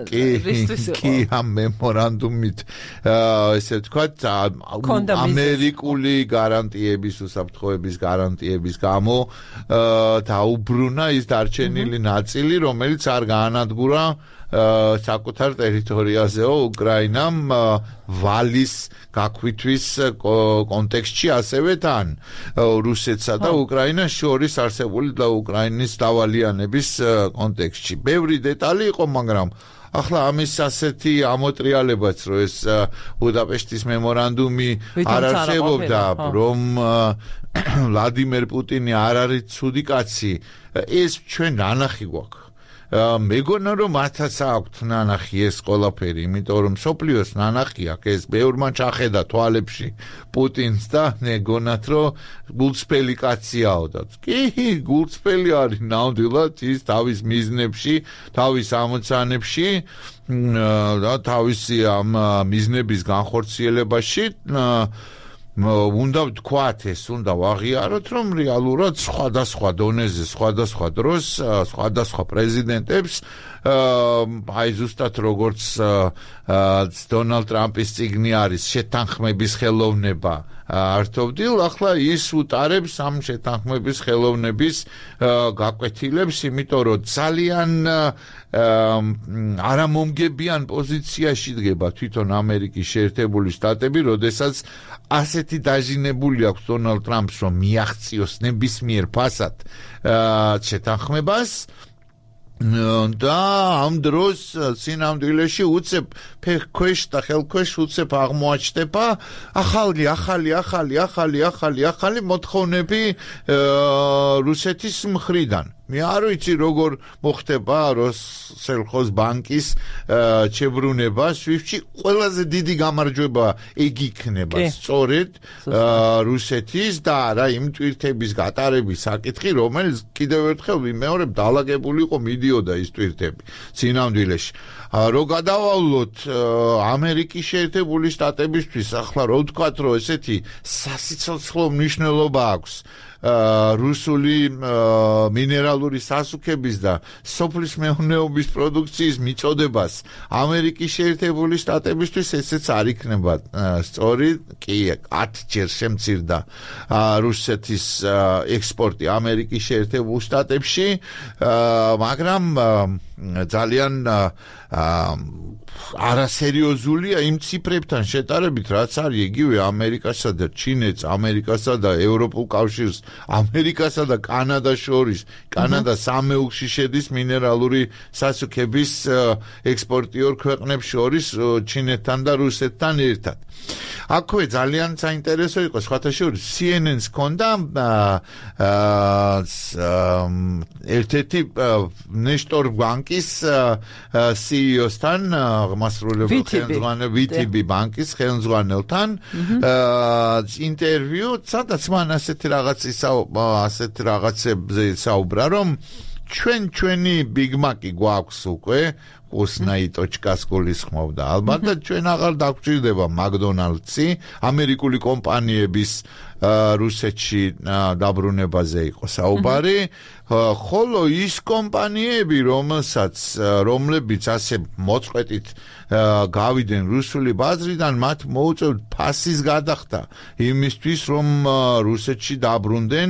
კი ამ მემორანდუმით ესე ვთქვათ ამერიკული გარანტიების უსაფრთხოების გარანტიების გამო დაუბრუნა ის დარჩენილი ნაწილი რომელიც არ გაანადგურა საკუთარ ტერიტორიაზეო უკრაინამ ვალის გაქვითვის კონტექსტში ასევე თან რუსეთსა და უკრაინას შორის არსებული და უკრაინის დავალიანების კონტექსტში ბევრი დეტალი იყო მაგრამ ახლა ამის ასეთი ამოტრიალებაც რომ ეს ბუდაპეშტის მემორანდუმი არ არსებობდა რომ ვლადიმერ პუტინი არ არის ცუდი კაცი ეს ჩვენ ნანახი გვაქვს მეგონა რომ მათაც აქვთ ნანახი ეს ყველაფერი იმიტომ რომ სოფლიოს ნანახი აქვს ეს ბევრმა ჩახედა თვალებში პუტინს და მეგონათ რომ გულწრფელი კაციაო და კი გულწრფელი არის ნამდვილად ის თავის მიზნებში თავის ამოცანებში და თავისი ამ მიზნების განხორციელებაში უნდა ვთქვათ ეს უნდა ვაღიაროთ რომ რეალურად სხვადასხვა დონეზე სხვადასხვა დროს სხვადასხვა პრეზიდენტებს აი ზუსტად როგორც დონალდ ტრამპის წიგნი არის შეთანხმების ხელოვნება ართობდილ ახლა ის უტარებს ამ შეთანხმების ხელოვნების გაკვეთილებს იმიტომ რომ ძალიან არამომგებიან პოზიციაში დგება თვითონ ამერიკის შეერთებული შტატები როდესაც ასეთი დაჟინებული აქვს დონალდ ტრამპს რომ მიაღწიოს ნებისმიერ ფასად შეთანხმებას და ამ დროს სინამდვილეში უცებ ფეხქვეშ და ხელქვეშ უცებ აღმოაჩნდება ახალი მოთხოვნები რუსეთის მხრიდან მე არ ვიცი როგორ მოხდება როსელხოს ბანკის ჩებრუნება სვიფტში ყველაზე დიდი გამარჯვება ეგ იქნება სწორედ რუსეთის და არა იმ ტვირთების გატარების საკითხი რომელიც კიდევ ერთხელ ვიმეორებ დაალაგებული იყო მიდიოდა ის ტვირთები სინამდვილეში რო გადავალოთ ამერიკის შეერთებული შტატებისთვის ახლა რო ვთქვათ რომ ესეთი სასიცოცხლო მნიშვნელობა აქვს რუსული მინერალური სასუქების და სოფლის მეურნეობის პროდუქციის მიწოდებას ამერიკის შეერთებული შტატებისთვის ესეც არ იქნება სწორი კი 10 ჯერ შემცირდა რუსეთის ექსპორტი ამერიკის შეერთებულ შტატებში მაგრამ ძალიან არასერიოზულია იმ ციფრებთან შეტარებით რაც არის იგივე ამერიკასა და ჩინეთს ამერიკასა და ევროპულ კავშირს ამერიკასა და კანადას შორის. კანადა სამეუქში შედის მინერალური სასუქების ექსპორტიორ ქვეყნებს შორის ჩინეთთან და რუსეთთან ერთად. აქვე ძალიან საინტერესო იყო სხვათა შორის CNN-ს ჰქონდა ერთ-ერთი ნეშტორ ბანკის CEO-სთან მასრულებელ ხელმძღვანელ VTB ბანკის ხელმძღვანელთან ინტერვიუ, სადაც მან ასეთი რაღაცებზე საუბრა, რომ ჩვენი Big Mac-ი გვაქვს უკვე usnai.com-ს გულისხმობდა. ალბათ ჩვენ აღარ დაგვჭირდება McDonald's-ი, ამერიკული კომპანიების რუსეთში დაბრუნებაზე იყო საუბარი, ხოლო ის კომპანიები, რომლებიც ასე მოწყვეტით გავიდნენ რუსული ბაზრიდან, მათ მოუწევთ ფასის გადახდა იმისთვის, რომ რუსეთში დაბრუნდნენ.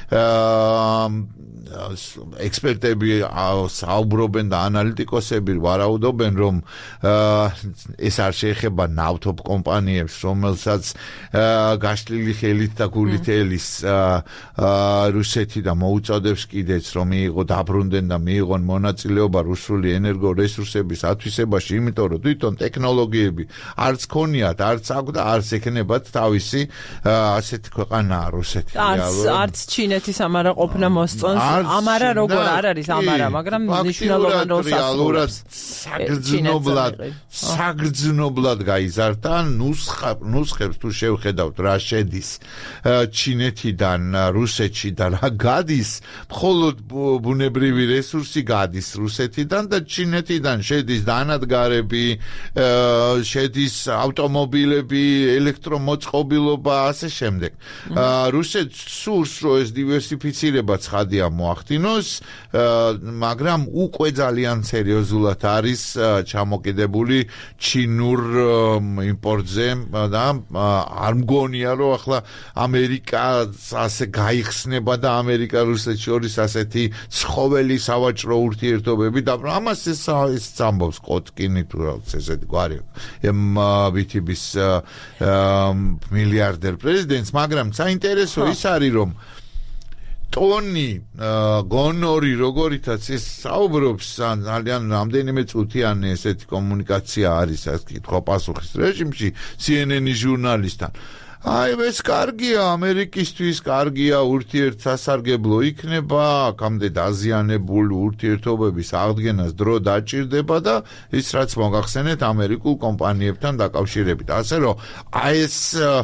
ექსპერტები საუბრობენ და ანალიტიკოსები ვარაუდობენ, რომ ეს არ შეეხება ნავთობ კომპანიებს, რომელსაც გაშლილი ხელით და გულით ელის რუსეთი და მოუწოდებს კიდეც, რომ მიიღო დაბრუნდნენ და მიიღონ მონაწილეობა რუსული ენერგორესურსების ათვისებაში, იმიტომ რომ თვითონ ტექნოლოგიები არც ქონიათ, არც აქვს და არც ექნებათ თავისი ასეთი ქვეყანაა რუსეთი. არც ჩინეთის ამარა ყოფნა მოსწონს. ამარა როგორ არ არის ამარა, მაგრამ მნიშვნელოვან როლს ასრულებს. საგრძნობლად გაიზარდა ნუსხებს თუ შევხედავთ რა შედის ჩინეთიდან რუსეთში და რა გადის, მხოლოდ ბუნებრივი რესურსი გადის რუსეთიდან და ჩინეთიდან შედის დანადგარები, შედის ავტომობილები, ელექტრომოწყობილობა, ასე შემდეგ. რუსეთს სურს, რომ ეს დივერსიფიცირება ცხადია მოახდინოს, მაგრამ უკვე ძალიან სერიოზულად არის ჩამოკიდებული ჩინურ იმპორტზე და არ მგონია, რომ ახლა ამერიკა ასე გაიხსნება და ამერიკა რუსეთს შორის ასეთი ცხოველი სავაჭრო ურთიერთობები და ამას ეს ამბობს კოტკინი თუ რაღაც ესეთი გვარი VTB-ს მილიარდერ პრეზიდენტს, მაგრამ საინტერესო ის არის, რომ ტონი გონორი როგორითაც ეს საუბრობს, ძალიან რამდენიმე წუთიანი ესეთი კომუნიკაცია არის, ასე კითხვა-პასუხის რეჟიმში CNN-ის ჟურნალისტთან. ეს კარგია ამერიკისთვის, კარგია ურთიერთსასარგებლო იქნება, აქამდე დაზიანებულ ურთიერთობების აღდგენას დრო დაჭირდება და ის რაც მოგახსენეთ ამერიკულ კომპანიებთან დაკავშირებით. ასე რომ ეს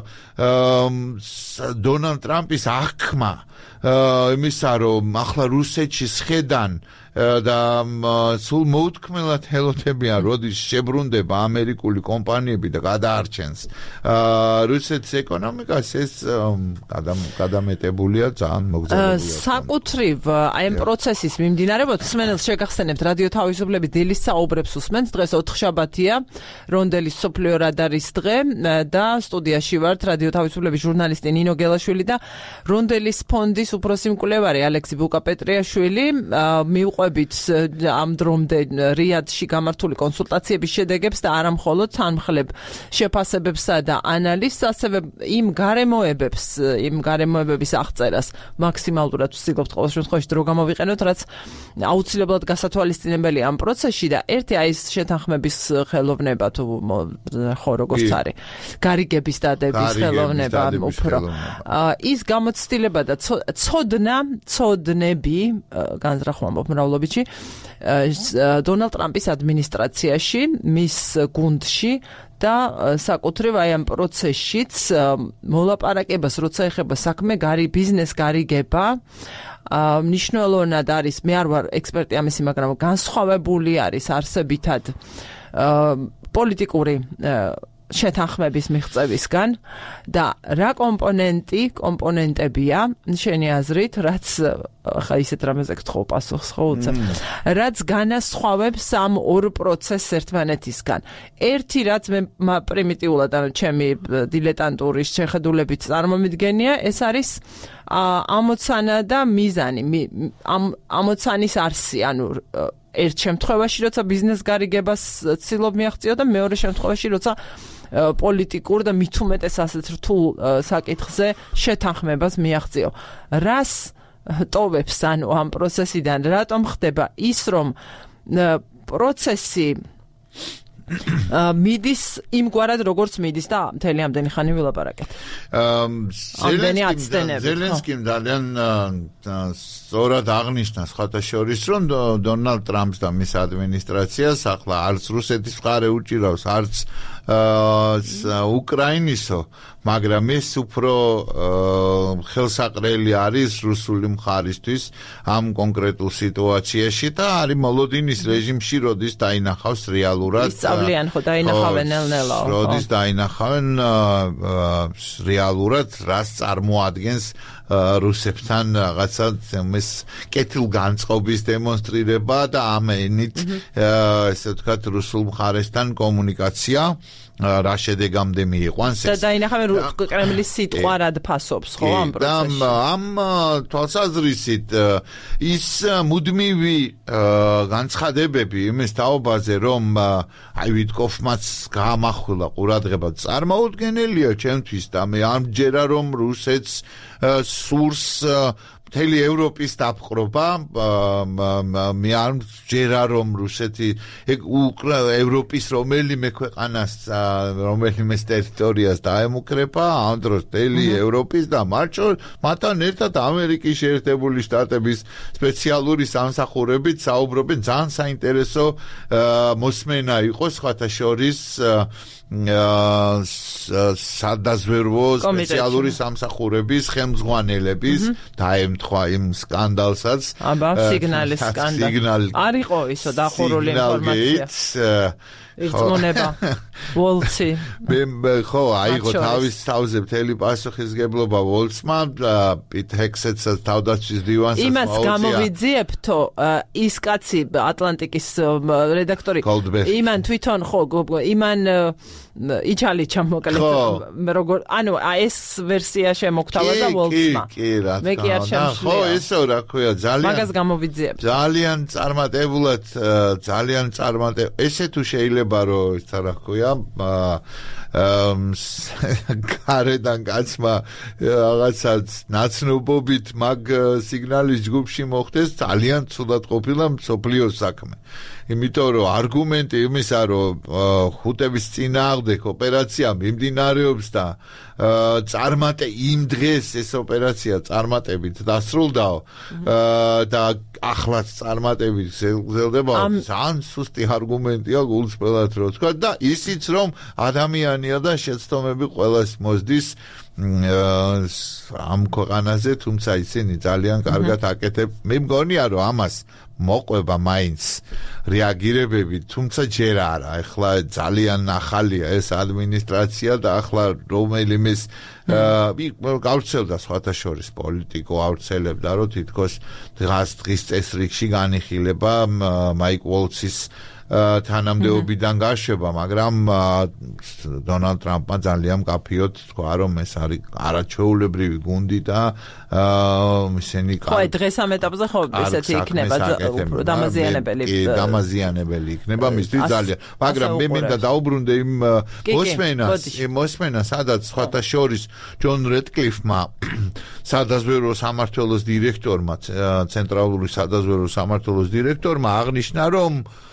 დონალდ ტრამპის აღქმა იმისა, რომ ახლა რუსეთში სხედან და სულ მოუთქმელად ელოდებიან, როდის შებრუნდება ამერიკული კომპანიები და გადაარჩენს რუსეთის ეკონომიკას, ეს გადამეტებულია, ძალიან მოგზაურია. საკუთრივ აი ამ პროცესის მიმდინარეობად სმენელს შეგახსენებთ რადიო თავისუფლების დილის საუბრებს უსმენთ. დღეს 4 შაბათია, რონდელის სოფლიო რადარის დღე და სტუდიაში ვართ რადიო თავისუფლების ჟურნალისტი ნინო გელაშვილი და რონდელის ფონდის უფროსი მკვლევარი ალექსი ბუკაპეტრიაშვილი. მივყვებით ამ დრომდე რიადში გამართული კონსულტაციების შედეგებს და არა მხოლოდ თანმხლებ შეფასებებსა და ანალიზს, ასევე იმ გარემოებების აღწერას მაქსიმალურად ვცდილობთ ყოველ შემთხვევაში დრო გამოვიყენოთ, რაც აუცილებლად გასათვალისწინებელია ამ პროცესში და ერთი აი ეს შეთანხმების ხელოვნება თუ ხო როგორც არის გარიგების დადების ხელოვნება უფრო ის გამოცდილება და ცოდნები განზრახვა მრავლობითში დონალდ ტრამპის ადმინისტრაციაში, მის გუნდში და საკუთრივ აი ამ პროცესშიც მოლაპარაკებას როცა ეხება საქმე ბიზნეს გარიგება მნიშვნელოვნად არის, მე არ ვარ ექსპერტი ამისი, მაგრამ განსხვავებული არის არსებითად პოლიტიკური შეთანხმების მიღწევისგან და რა კომპონენტებია შენი აზრით, რაც ხა ისეთ რამეზე გთხოვ პასუხს ხო უცებ, რაც განასხვავებს ამ ორ პროცესს ერთმანეთისგან. ერთი რაც მე პრიმიტიულად ან ჩემი დილეტანტური შეხედულებით წარმომიდგენია, ეს არის ამოცანა და მიზანი, ამოცანის არსი, ანუ ერთ შემთხვევაში, როცა ბიზნეს გარიგებას ცდილობ მიაღწიო და მეორე შემთხვევაში, როცა პოლიტიკურ და მით უმეტეს ასეთ რთულ საკითხზე შეთანხმებას მიაღწიო. რას ტოვებს ანუ ამ პროცესიდან, რატომ ხდება ის, რომ პროცესი მიდის იმგვარად როგორც მიდის და მთელი ამდენი ხანი ვილაპარაკეთ. ზელენსკიმ ძალიან სწორად აღნიშნა სხვათა შორის, რომ დონალდ ტრამპს და მის ადმინისტრაციას ახლა არც რუსეთის მხარე უჭირავს, არც უკრაინისო, მაგრამ ეს უფრო ხელსაყრელი არის რუსული მხარისთვის ამ კონკრეტულ სიტუაციაში და არის მოლოდინის რეჟიმში, როდის დაინახავს რეალურად ისწავლიან ხო დაინახავენ ნელ-ნელა. როდის დაინახავენ რეალურად რას წარმოადგენს რუსებთან რაღაცა ეს კეთილგანწყობის დემონსტრირება და ამ ენით ესე ვთქვათ რუსულ მხარესთან კომუნიკაცია რა შედეგამდე მიიყვანს და დაინახავენ კრემლის სიტყვა რად ფასობს ხო ამ პროცესში. ამ თვალსაზრისით ის მუდმივი განცხადებები იმის თაობაზე რომ აი ვიტკოფმაც გაამახვილა ყურადღება წარმოუდგენელია ჩემთვის და მე ამჯერა რომ რუსეთს სურს მთელი ევროპის დაპყრობა მე არ ჯერა რომ რუსეთი ევროპის რომელიმე ქვეყანას რომელიმე ტერიტორიას დაემუქრება ამ დროს მთელი ევროპის და მათთან ერთად ამერიკის შეერთებული შტატების სპეციალური სამსახურებით საუბრობენ ძალიან საინტერესო მოსმენა იყო სხვათა შორის სადაზვერვო სპეციალური სამსახურების ხელმძღვანელების დაემთხვა იმ სკანდალსაც სიგნალის სკანდალი არ იყო ისო დახურული ინფორმაცია იწმონება ვოლცი ხო აიღო თავის თავზე მთელი პასუხისგებლობა ვოლცმა პიტ ჰექსეტსაც თავდაცვის დივანსაც იმას გამოვიძიებთო ის კაცი ატლანტიკის რედაქტორი იმან თვითონ ხო იმან იჩალიჩა მოკლედ როგორ ანუ ეს ვერსია შემოგთავაზა და ვოლცმა მე კი არ შემშლია ხო ესო რა ქვია ძალიან მაგას გამოვიძიებთ ძალიან ესე თუ შეიძლება რომ ისა რა ქვია გარედან კაცმა რაღაცა ნაცნობობით მაგ სიგნალის ჯგუფში მოხდეს ძალიან ცუდად ყოფილა მსოფლიოს საქმე იმიტომ რომ არგუმენტი იმისა რომ ხუტების წინააღმდეგ ოპერაცია მიმდინარეობს და წარმატე იმ დღეს ეს ოპერაცია წარმატებით დასრულდაო და ახლაც წარმატებით გრძელდება ძალიან სუსტი არგუმენტია გულწრფელად რო თქვა და ისიც რომ ადამიანია და შეცდომები ყველას მოსდის ამ ქვეყანაზე თუმცა ისინი ძალიან კარგად აკეთებ მე მგონია რომ ამას მოყვება მაინც რეაგირებები თუმცა ჯერ არა ეხლა ძალიან ახალია ეს ადმინისტრაცია და ახლა რომელიმეს გავრცელდა სხვათა შორის პოლიტიკო ავრცელებდა რომ თითქოს დღის წესრიგში განიხილება მაიკ ვოლცის თანამდებობიდან გაშვება, მაგრამ დონალდ ტრამპმა ძალიან მკაფიოდ თქვა, რომ ეს არის არაჩვეულებრივი გუნდი და ისინი ხო, დღეს ამ ეტაპზე ხო ესეთი იქნება უფრო დამაზიანებელი იქნება მისთვის ძალიან, მაგრამ მე მინდა დაუბრუნდე იმ მოსმენას, სადაც სხვათა შორის ჯონ რედკლიფმა სადაზვერვო სამმართველოს დირექტორმა, ცენტრალური სადაზვერვო სამმართველოს დირექტორმა აღნიშნა, რომ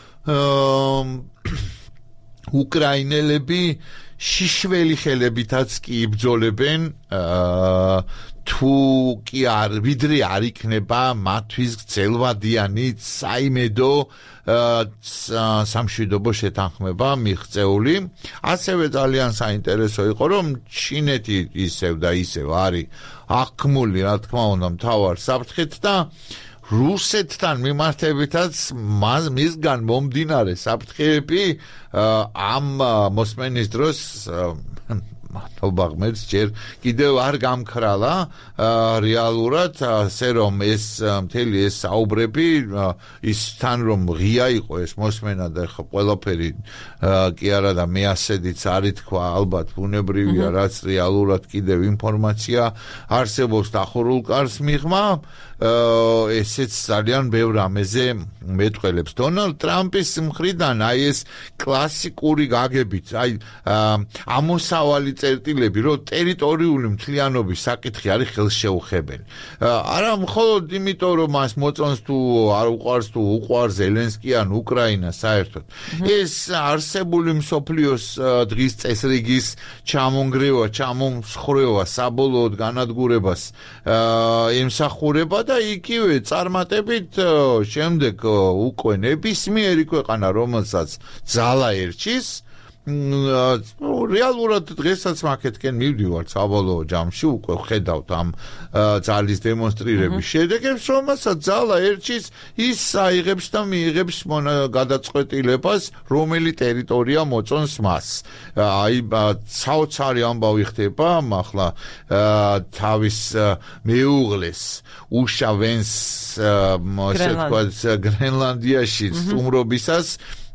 უკრაინელები შიშველი ხელებითაც კი იბრძოლებენ თუ კი არ ვიდრე არ იქნება მათთვის გრძელვადიანი საიმედო სამშვიდობო შეთანხმება მიღწეული ასევე ძალიან საინტერესო იყო რომ ჩინეთი ისევ და ისევ არის აღქმული რა თქმა უნდა მთავარ საფრთხეთ და რუსეთთან მიმართებითაც მისგან მომდინარე საფრთხეები ამ მოსმენის დროს მადლობა ღმერთს ჯერ კიდევ არ გამქრალა რეალურად ასე რომ ეს მთელი ეს საუბრები ის თან რომ ღია იყო ეს მოსმენა და ყველაფერი კი არა და მე ასედიც არის თქვა ალბათ ბუნებრივია რაც რეალურად კიდევ ინფორმაცია არსებობს დახურულ კარს მიღმა ესეც ძალიან ბევრ რამეზე მეტყველებს. დონალდ ტრამპის მხრიდან აი ეს კლასიკური გაგებით, აი ამოსავალი წერტილები, რომ ტერიტორიული მთლიანობის საკითხი არის ხელშეუხებელი. არა მხოლოდ იმიტომ, რომ მას მოწონს თუ არ უყვარს თუ უყვარს ზელენსკი ან უკრაინა საერთოდ. ეს არსებული მსოფლიოს დღის წესრიგის ჩამონგრევა, ჩამომსხვრევა, საბოლოოდ განადგურებას ემსახურება და იგივე წარმატებით შემდეგ უკვე ნებისმიერი ქვეყანა, რომელსაც ძალა ერჩის, რეალურად დღესაც მაკეთკენ მივდივართ საბოლოო ჯამში, უკვე ხედავთ ამ ძალის დემონსტრირების შედეგებს, რომელსაც ძალა ერჩის, ის აიღებს და მიიღებს გადაწყვეტილებას, რომელი ტერიტორია მოწონს მას. აი საოცარი ამბავი ხდება ახლა თავის მეუღლეს უშა ვენს ასე ვთქვათ გრენლანდიაში სტუმრობისას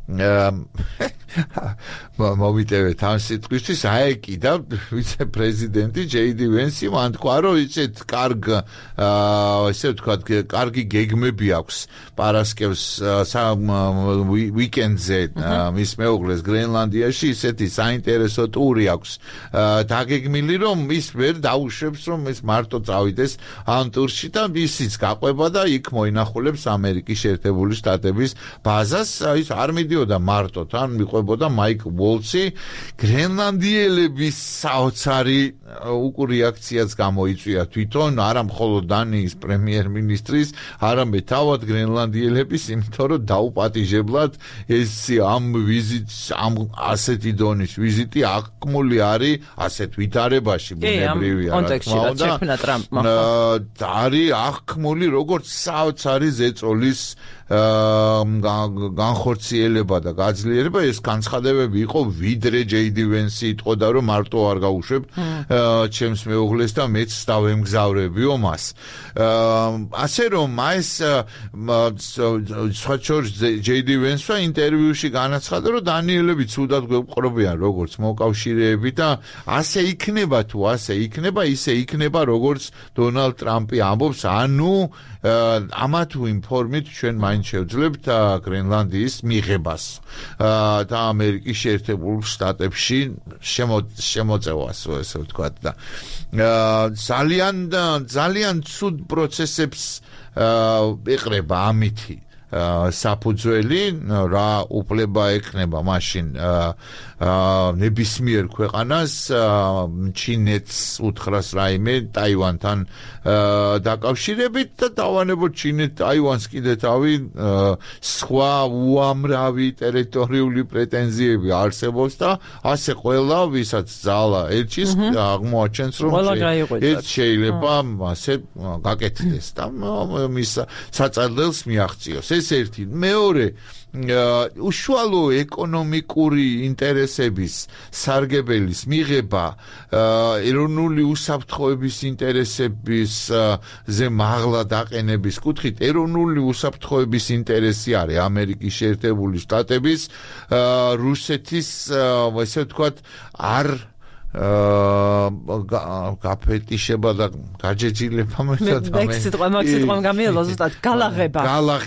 მოვიტევეთ ამ სიტყვისთვის აეკიდა ვიცე-პრეზიდენტი ჯეიდი ვენსი მან თქვა რომ იცით ესე ვთქვათ კარგი გეგმები აქვს პარასკევს ვიკენდზე მის მეუღლეს გრენლანდიაში ისეთი საინტერესო ტური აქვს დაგეგმილი რომ ის ვერ დაუშვებს რომ ეს მარტო წავიდეს ამ ტურში და ისიც გაყვება და იქ მოინახულებს ამერიკის შეერთებული შტატების ბაზას ის არ მიდიოდა მარტო თან მიყვებოდა მაიკ ვოლცი გრენლანდიელების საოცარი რეაქციაც გამოიწვია თვითონ არა მხოლოდ დანიის პრემიერ-მინისტრის არამედ თავად გრენლანდიელების იმიტომ რომ დაუპატიჟებლად ეს ამ ვიზიტს ამ ასეთი დონის ვიზიტი აკმული არის ასეთ ვითარებაში ბუნებრივია რა თქმა უნდა არის აკმული როგორც საოცარი ზეწოლის განხორციელება და გაძლიერება ეს განცხადებები იყო ვიდრე ჯეიდი ვენსი იტყოდა რომ მარტო არ გაუშვებ ჩემს მეუღლეს და მეც დავემგზავრებიო მას ასე რომ ეს სხვა შორის ჯეიდი ვენსმა ინტერვიუში განაცხადა რომ დანიელები ცუდად გვეყრობიან როგორც მოკავშირეები და ასე იქნება თუ ასე იქნება ისე იქნება როგორც დონალდ ტრამპი ამბობს ანუ ამა თუ იმ ფორმით ჩვენ მაინც შევძლებთ გრენლანდიის მიღებას და ამერიკის შეერთებულ შტატებში შემოწევას ესე ვთქვათ და ძალიან ცუდ პროცესებს ეყრება ამითი საფუძველი რა უფლება ექნება მაშინ ნებისმიერ ქვეყანას ჩინეთს უთხრას რაიმე ტაივანთან დაკავშირებით და დავანებოთ ჩინეთ ტაივანს კიდე თავი სხვა უამრავი ტერიტორიული პრეტენზიები არსებობს და ასე ყველა ვისაც ძალა ერჩის აღმოაჩენს რომ ეს შეიძლება ასე გაკეთდეს და მის საწადელს მიაღწიოს ეს ერთი მეორე უშუალო ეკონომიკური ინტერესების სარგებელის მიღება ეროვნული უსაფრთხოების ინტერესების ზე მაღლა დაყენების კუთხით ეროვნული უსაფრთხოების ინტერესი არის ამერიკის შეერთებული შტატების რუსეთის ესე ვთქვათ არ გაფეტიშება და გაჯეჯილება მეციტყვამ გამიელა ზუსტად galაღება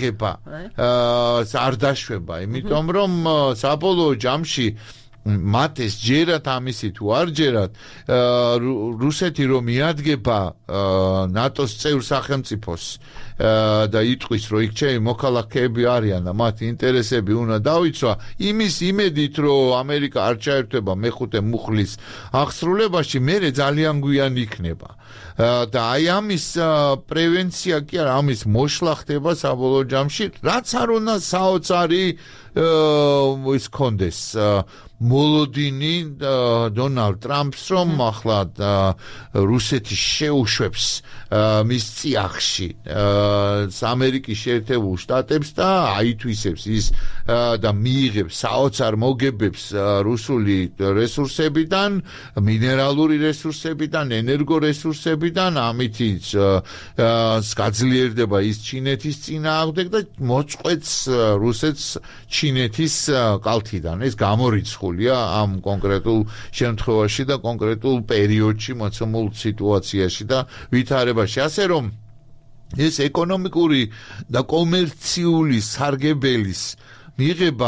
არ დაშვება იმიტომ რომ საბოლოო ჯამში მათ ეს ჯერათ ამისი თუ არ ჯერათ რუსეთი რომ მიადგება ნატოს წევრ სახელმწიფოს და იტყვის რომ იქ ჩემი მოქალაქეები არიან და მათი ინტერესები უნდა დავიცვა იმის იმედით რომ ამერიკა არ ჩაერთვება მეხუთე მუხლის აღსრულებაში მერე ძალიან გვიან იქნება და აი ამის პრევენცია კი არა ამის მოშლა ხდება საბოლოო ჯამში რაც არ უნდა საოცარი ის კონდეს მოლოდინი დონალდ ტრამპს რომ ახლა რუსეთი შეუშვებს მის წიაღში ამერიკის შეერთებულ შტატებს და აითვისებს ის და მიიღებს საოცარ მოგებებს რუსული რესურსებიდან მინერალური რესურსებიდან ენერგო რესურსებიდან ამითი გაძლიერდება ის ჩინეთის წინააღმდეგ და მოწყვეტს რუსეთს ჩინეთის კალთიდან ეს გამორიცხულია ამ კონკრეტულ შემთხვევაში და კონკრეტულ პერიოდში მოცემულ სიტუაციაში და ვითარებაში ასე რომ ეს ეკონომიკური და კომერციული სარგებელის მიღება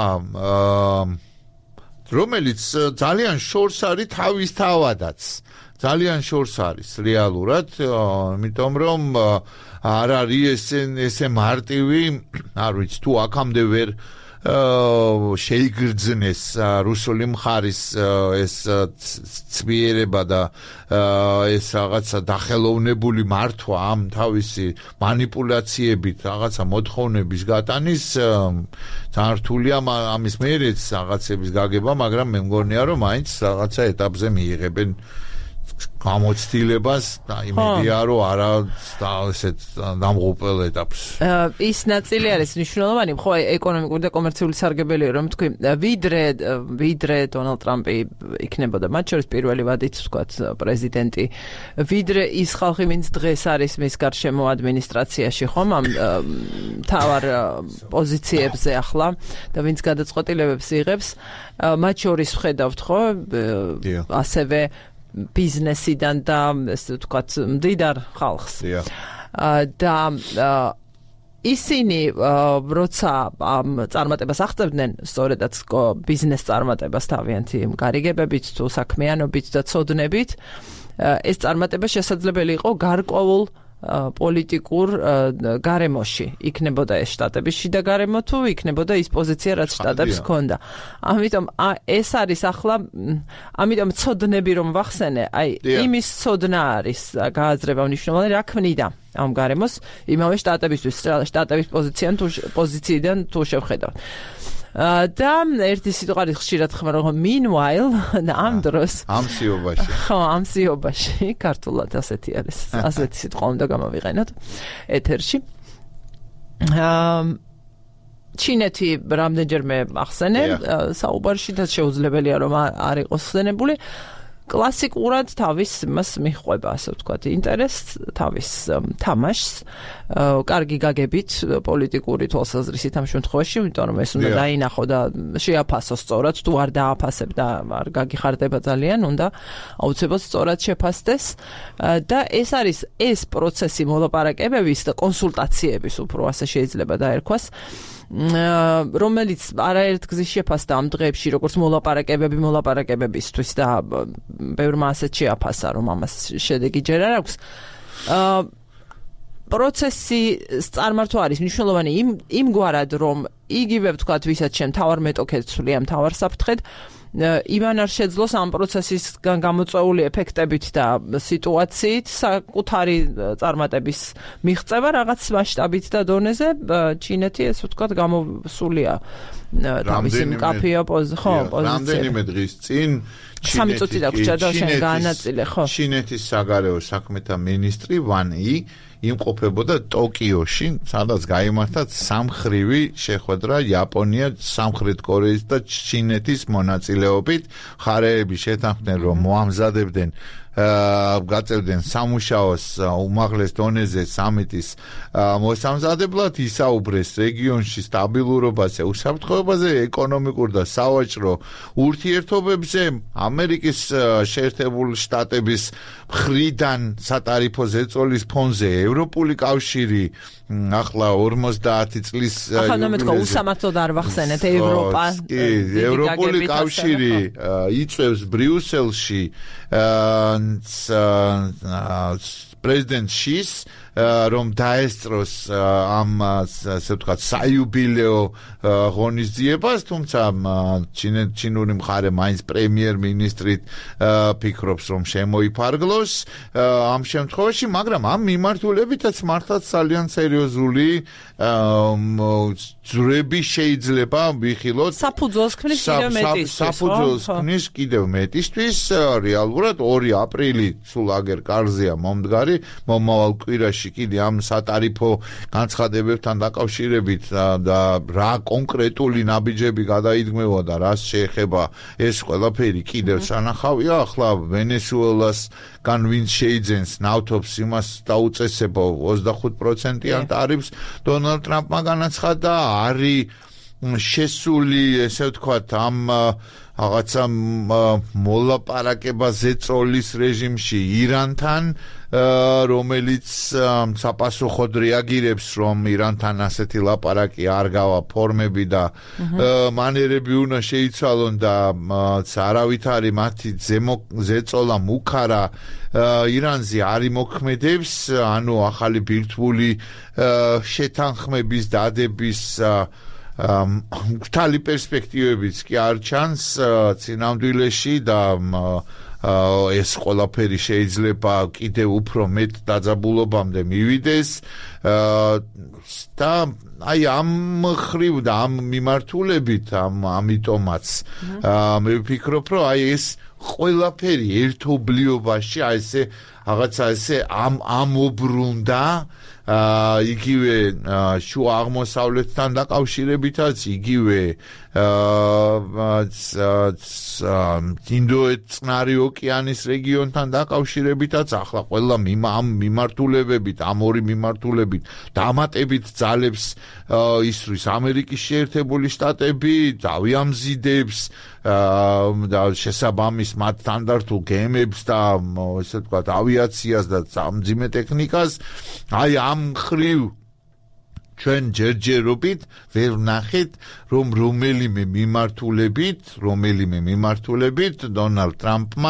რომელიც ძალიან შორს არის თავის თავადაც ძალიან შორს არის რეალურად იმიტომ რომ არ არის ესე მარტივი არ ვიცი თუ აქამდე ვერ შეიგრძნეს რუსული მხარის ეს ცვიერება და ეს რაღაცა დახელოვნებული მართვა ამ თავისი манипуляციებით რაღაცა მოთხოვნების გატანის ძალიან რთულია ამის მერეც რაღაცების გაგება მაგრამ მე მგონია რომ მაინც რაღაცა ეტაპზე მიიღებენ გამოცდილებას და იმედია რომ არა ესეთ დამღუპელ ეტაპს. ის ნაწილი არის მნიშვნელოვანი, ხო, ეკონომიკური და კომერციული სარგებელია, რომ თქვი, ვიდრე დონალდ ტრამპი იქნებოდა მათ შორის პირველი ვადით, ვთქვათ, პრეზიდენტი, ვიდრე ის ხალხი, ვინც დღეს არის მის გარშემო ადმინისტრაციაში, ხომ, ამ მთავარ პოზიციებზე ახლა და ვინც გადაწყვეტილებებს იღებს, მათ შორის ვხედავთ, ხო, ასევე ბიზნესიდან და ესე ვთქვათ მდიდარ ხალხს. და ისინი როცა ამ წარმატებას აღწევდნენ, სწორედაც ბიზნეს წარმატებას თავიანთი გარიგებებით თუ საქმიანობით და ცოდნებით, ეს წარმატება შესაძლებელი იყო გარკვეულ პოლიტიკურ გარემოში იქნებოდა ეს შტატების შიდა გარემო თუ იქნებოდა ის პოზიცია რაც შტატებს ჰქონდა. ამიტომ ეს არის ახლა ამიტომ ცოდნები რომ ვახსენე, აი იმის ცოდნა არის გააზრება მნიშვნელოვანი რა ქმნიდა ამ გარემოს იმავე შტატების პოზიციიდან თუ შევხედავთ. და ერთი სიტყვა არის ხშირად ხმარო meanwhile ამ დროს ამ სიობაში ხო ამ სიობაში ქართულად ასეთი არის ასეთი სიტყვა უნდა გამოვიყენოთ ეთერში ჩინეთი რამდენჯერმე ახსენე საუბარში და შეუძლებელია რომ არ იყოს ხსენებული კლასიკურად თავის მას მიხვება, ასე ვთქვათ, ინტერესს, თავის თამაშს, კარგი გაგებით პოლიტიკური თვალსაზრისით ამ შემთხვევაში, იმიტომ რომ ეს უნდა დაინახო და შეაფასო სწორად, თუ არ დააფასებ და არ გაგიხარდება ძალიან, უნდა აუცილებლად სწორად შეფასდეს და ეს არის ეს პროცესი მოლაპარაკებების და კონსულტაციების უფრო ასე შეიძლება დაერქვას. რომელიც არაერთ გზის შეფასდა ამ დღეებში როგორც მოლაპარაკებებისთვის და ბევრმა ასეთ შეაფასა რომ ამას შედეგი ჯერ არ აქვს პროცესის წარმართვა არის მნიშვნელოვანი იმგვარად რომ იგივე ვთქვათ ვისაც შენ თავარ მეტოქეთს სულია თავარ საფრთხედ იმან არ შეძლოს ამ პროცესისგან გამოწვეული ეფექტებით და სიტუაციით საკუთარი წარმატების მიღწევა რაღაც მასშტაბით და დონეზე ჩინეთი ეს ვთქვათ გამოსულია თავისი მკაფიო პოზიციები. რამდენიმე დღის წინ სამი წუთი დაგვრჩა და შენ გაანაწილე ხო? ჩინეთის საგარეო საქმეთა მინისტრი ვან ი იმყოფებოდა ტოკიოში, სადაც გაიმართა სამხრივი შეხვედრა იაპონია, სამხრეთ კორეის და ჩინეთის მონაწილეობით. ხარეები შეთანხმდნენ, რომ მოამზადებდნენ გაწევდნენ სამუშაოს უმაღლეს დონეზე სამიტის მოსამზადებლად, ისაუბრეს რეგიონში სტაბილურობაზე, უსაფრთხოებაზე, ეკონომიკურ და სავაჭრო ურთიერთობებზე, ამერიკის შეერთებული შტატების მხრიდან სატარიფო ზეწოლის ფონზე ევროპული კავშირი ახლა 50 წლის ახლა მეთქო უსამართლოდ არ ვახსენეთ ევროპა ევროპული კავშირი იწევს ბრიუსელში პრეზიდენტ შის რომ დაესწროს ამ ასე ვთქვათ საიუბილეო ღონისძიებას, თუმცა ჩინური მხარე მაინც პრემიერ-მინისტრით ფიქრობს რომ შემოიფარგლოს ამ შემთხვევაში, მაგრამ ამ მიმართულებითაც მართლაც ძალიან სერიოზული ძვრები შეიძლება ვიხილოთ. საფუძველს ქმნის კიდევ მეტისთვის. საფუძველს ქმნის კიდევ მეტისთვის. რეალურად 2 აპრილი სულ აგერ კარზეა მომდგარი მომავალ კვირაში კიდე ამ სატარიფო განცხადებებთან დაკავშირებით და რა კონკრეტული ნაბიჯები გადაიდგმება და რას შეეხება ეს ყველაფერი კიდევ სანახავია. ახლა ვენესუელასგან ვინც შეიძენს ნავთობს იმას დაუწესებო 25%-იან ტარიფს დონალდ ტრამპმა განაცხადა, არის შესული, ესე ვთქვათ, ამ რაღაცა მოლაპარაკება ზეწოლის რეჟიმში ირანთან, რომელიც საპასუხოდ რეაგირებს, რომ ირანთან ასეთი ლაპარაკი არ გავა ფორმები და მანერები უნდა შეიცვალონ და არავითარი მათი ზეწოლა მუქარა ირანზე არ იმოქმედებს, ანუ ახალი ბირთვული შეთანხმების დადების მთელი პერსპექტივებიც კი არ ჩანს წინამდვილეში და ეს ყველაფერი შეიძლება კიდევ უფრო მეტ დაძაბულობამდე მივიდეს და აი ამ ხრივ და ამ მიმართულებით ამიტომაც მე ვფიქრობ, რომ აი ეს ყველაფერი ერთობლიობაში აი ესე რაღაცა ესე ამობრუნდა იგივე შუა აღმოსავლეთთან დაკავშირებითაც, იგივე ინდოეთ-წყნარი ოკეანის რეგიონთან დაკავშირებითაც, ახლა ყველა ამ მიმართულებებით, ამ ორი მიმართულებით დამატებით ძალებს ისვრის ამერიკის შეერთებული შტატები, დავიამზიდებს და შესაბამის მათ სტანდარტულ გემებს და ესე ვთქვათ ავიაციას და სამძიმე ტექნიკას, აი ამ ხრივ ჩვენ ჯერჯერობით ვერ ვნახეთ, რომ რომელიმე მიმართულებით დონალდ ტრამპმა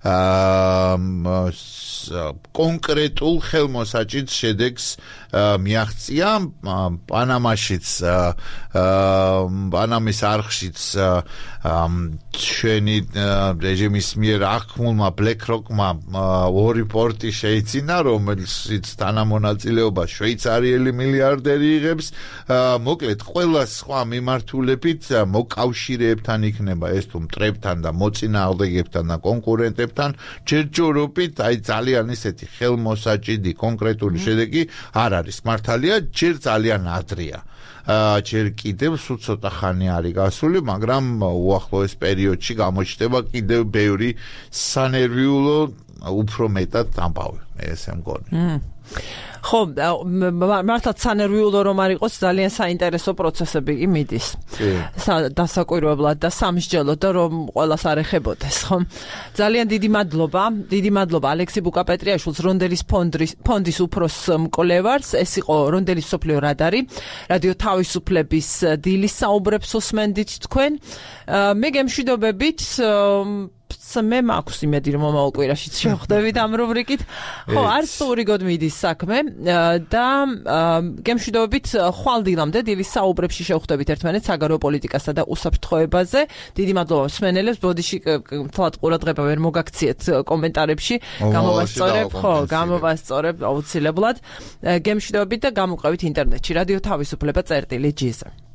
კონკრეტულ ხელმოსაჭით შედეგს მიაღწია პანამაშიც, პანამის არხშიც ჩვენი რეჟიმის მიერ აღქმულმა BlackRock-მა ორი პორტი შეიძინა, რომელშიც თანამონაწილეობა შვეიცარიელი მილიარდერი იღებს, მოკლედ ყველა სხვა მიმართულებით მოკავშირეებთან იქნება ეს თუ მტრებთან და მოწინააღმდეგებთან და კონკურენტებთან ჯერჯერობით აი ძალიან ისეთი ხელმოსაჭიდი კონკრეტული შედეგი არ არის მართალია, ჯერ ძალიან ადრეა. ჯერ კიდევ სულ ცოტა ხანი არის გასული, მაგრამ უახლოეს პერიოდში გამოჩნდება კიდევ ბევრი სანერვიულო, უფრო მეტად ამბავი, ესე მგონი. ხო, მართლაც სანერვიულო რომ არ იყოს, ძალიან საინტერესო პროცესები კი მიდის. დასაკვირვებლად და სამსჯელოდ და რომ ყველას არ ეხებოდეს, ხო? ძალიან დიდი მადლობა ალექსი ბუკაპეტრიაშვილს, რონდელის ფონდის უფროს მკვლევარს. ეს იყო რონდელის სოფლიო რადარი, რადიო თავისუფლების დილის საუბრებს უსმენდით თქვენ. მე გემშვიდობებით მე მაქვს იმედი, რომ მომავალ კვირაში შევხვდებით ამ რუბრიკით. ხო, არც ურიგოდ მიდის საქმე და გემშვიდობებით ხვალდილამდე დილის საუბრებში შევხვდებით ერთმანეთს საგარეო პოლიტიკასა და უსაფრთხოებაზე. დიდი მადლობა მსმენელებს, ბოდიში თლად ყურადღება ვერ მოგაქციეთ კომენტარებში. გამოვასწორებ აუცილებლად. გემშვიდობებით და გამოყევით ინტერნეტში რადიო თავისუფლება წერტილი G-ზე.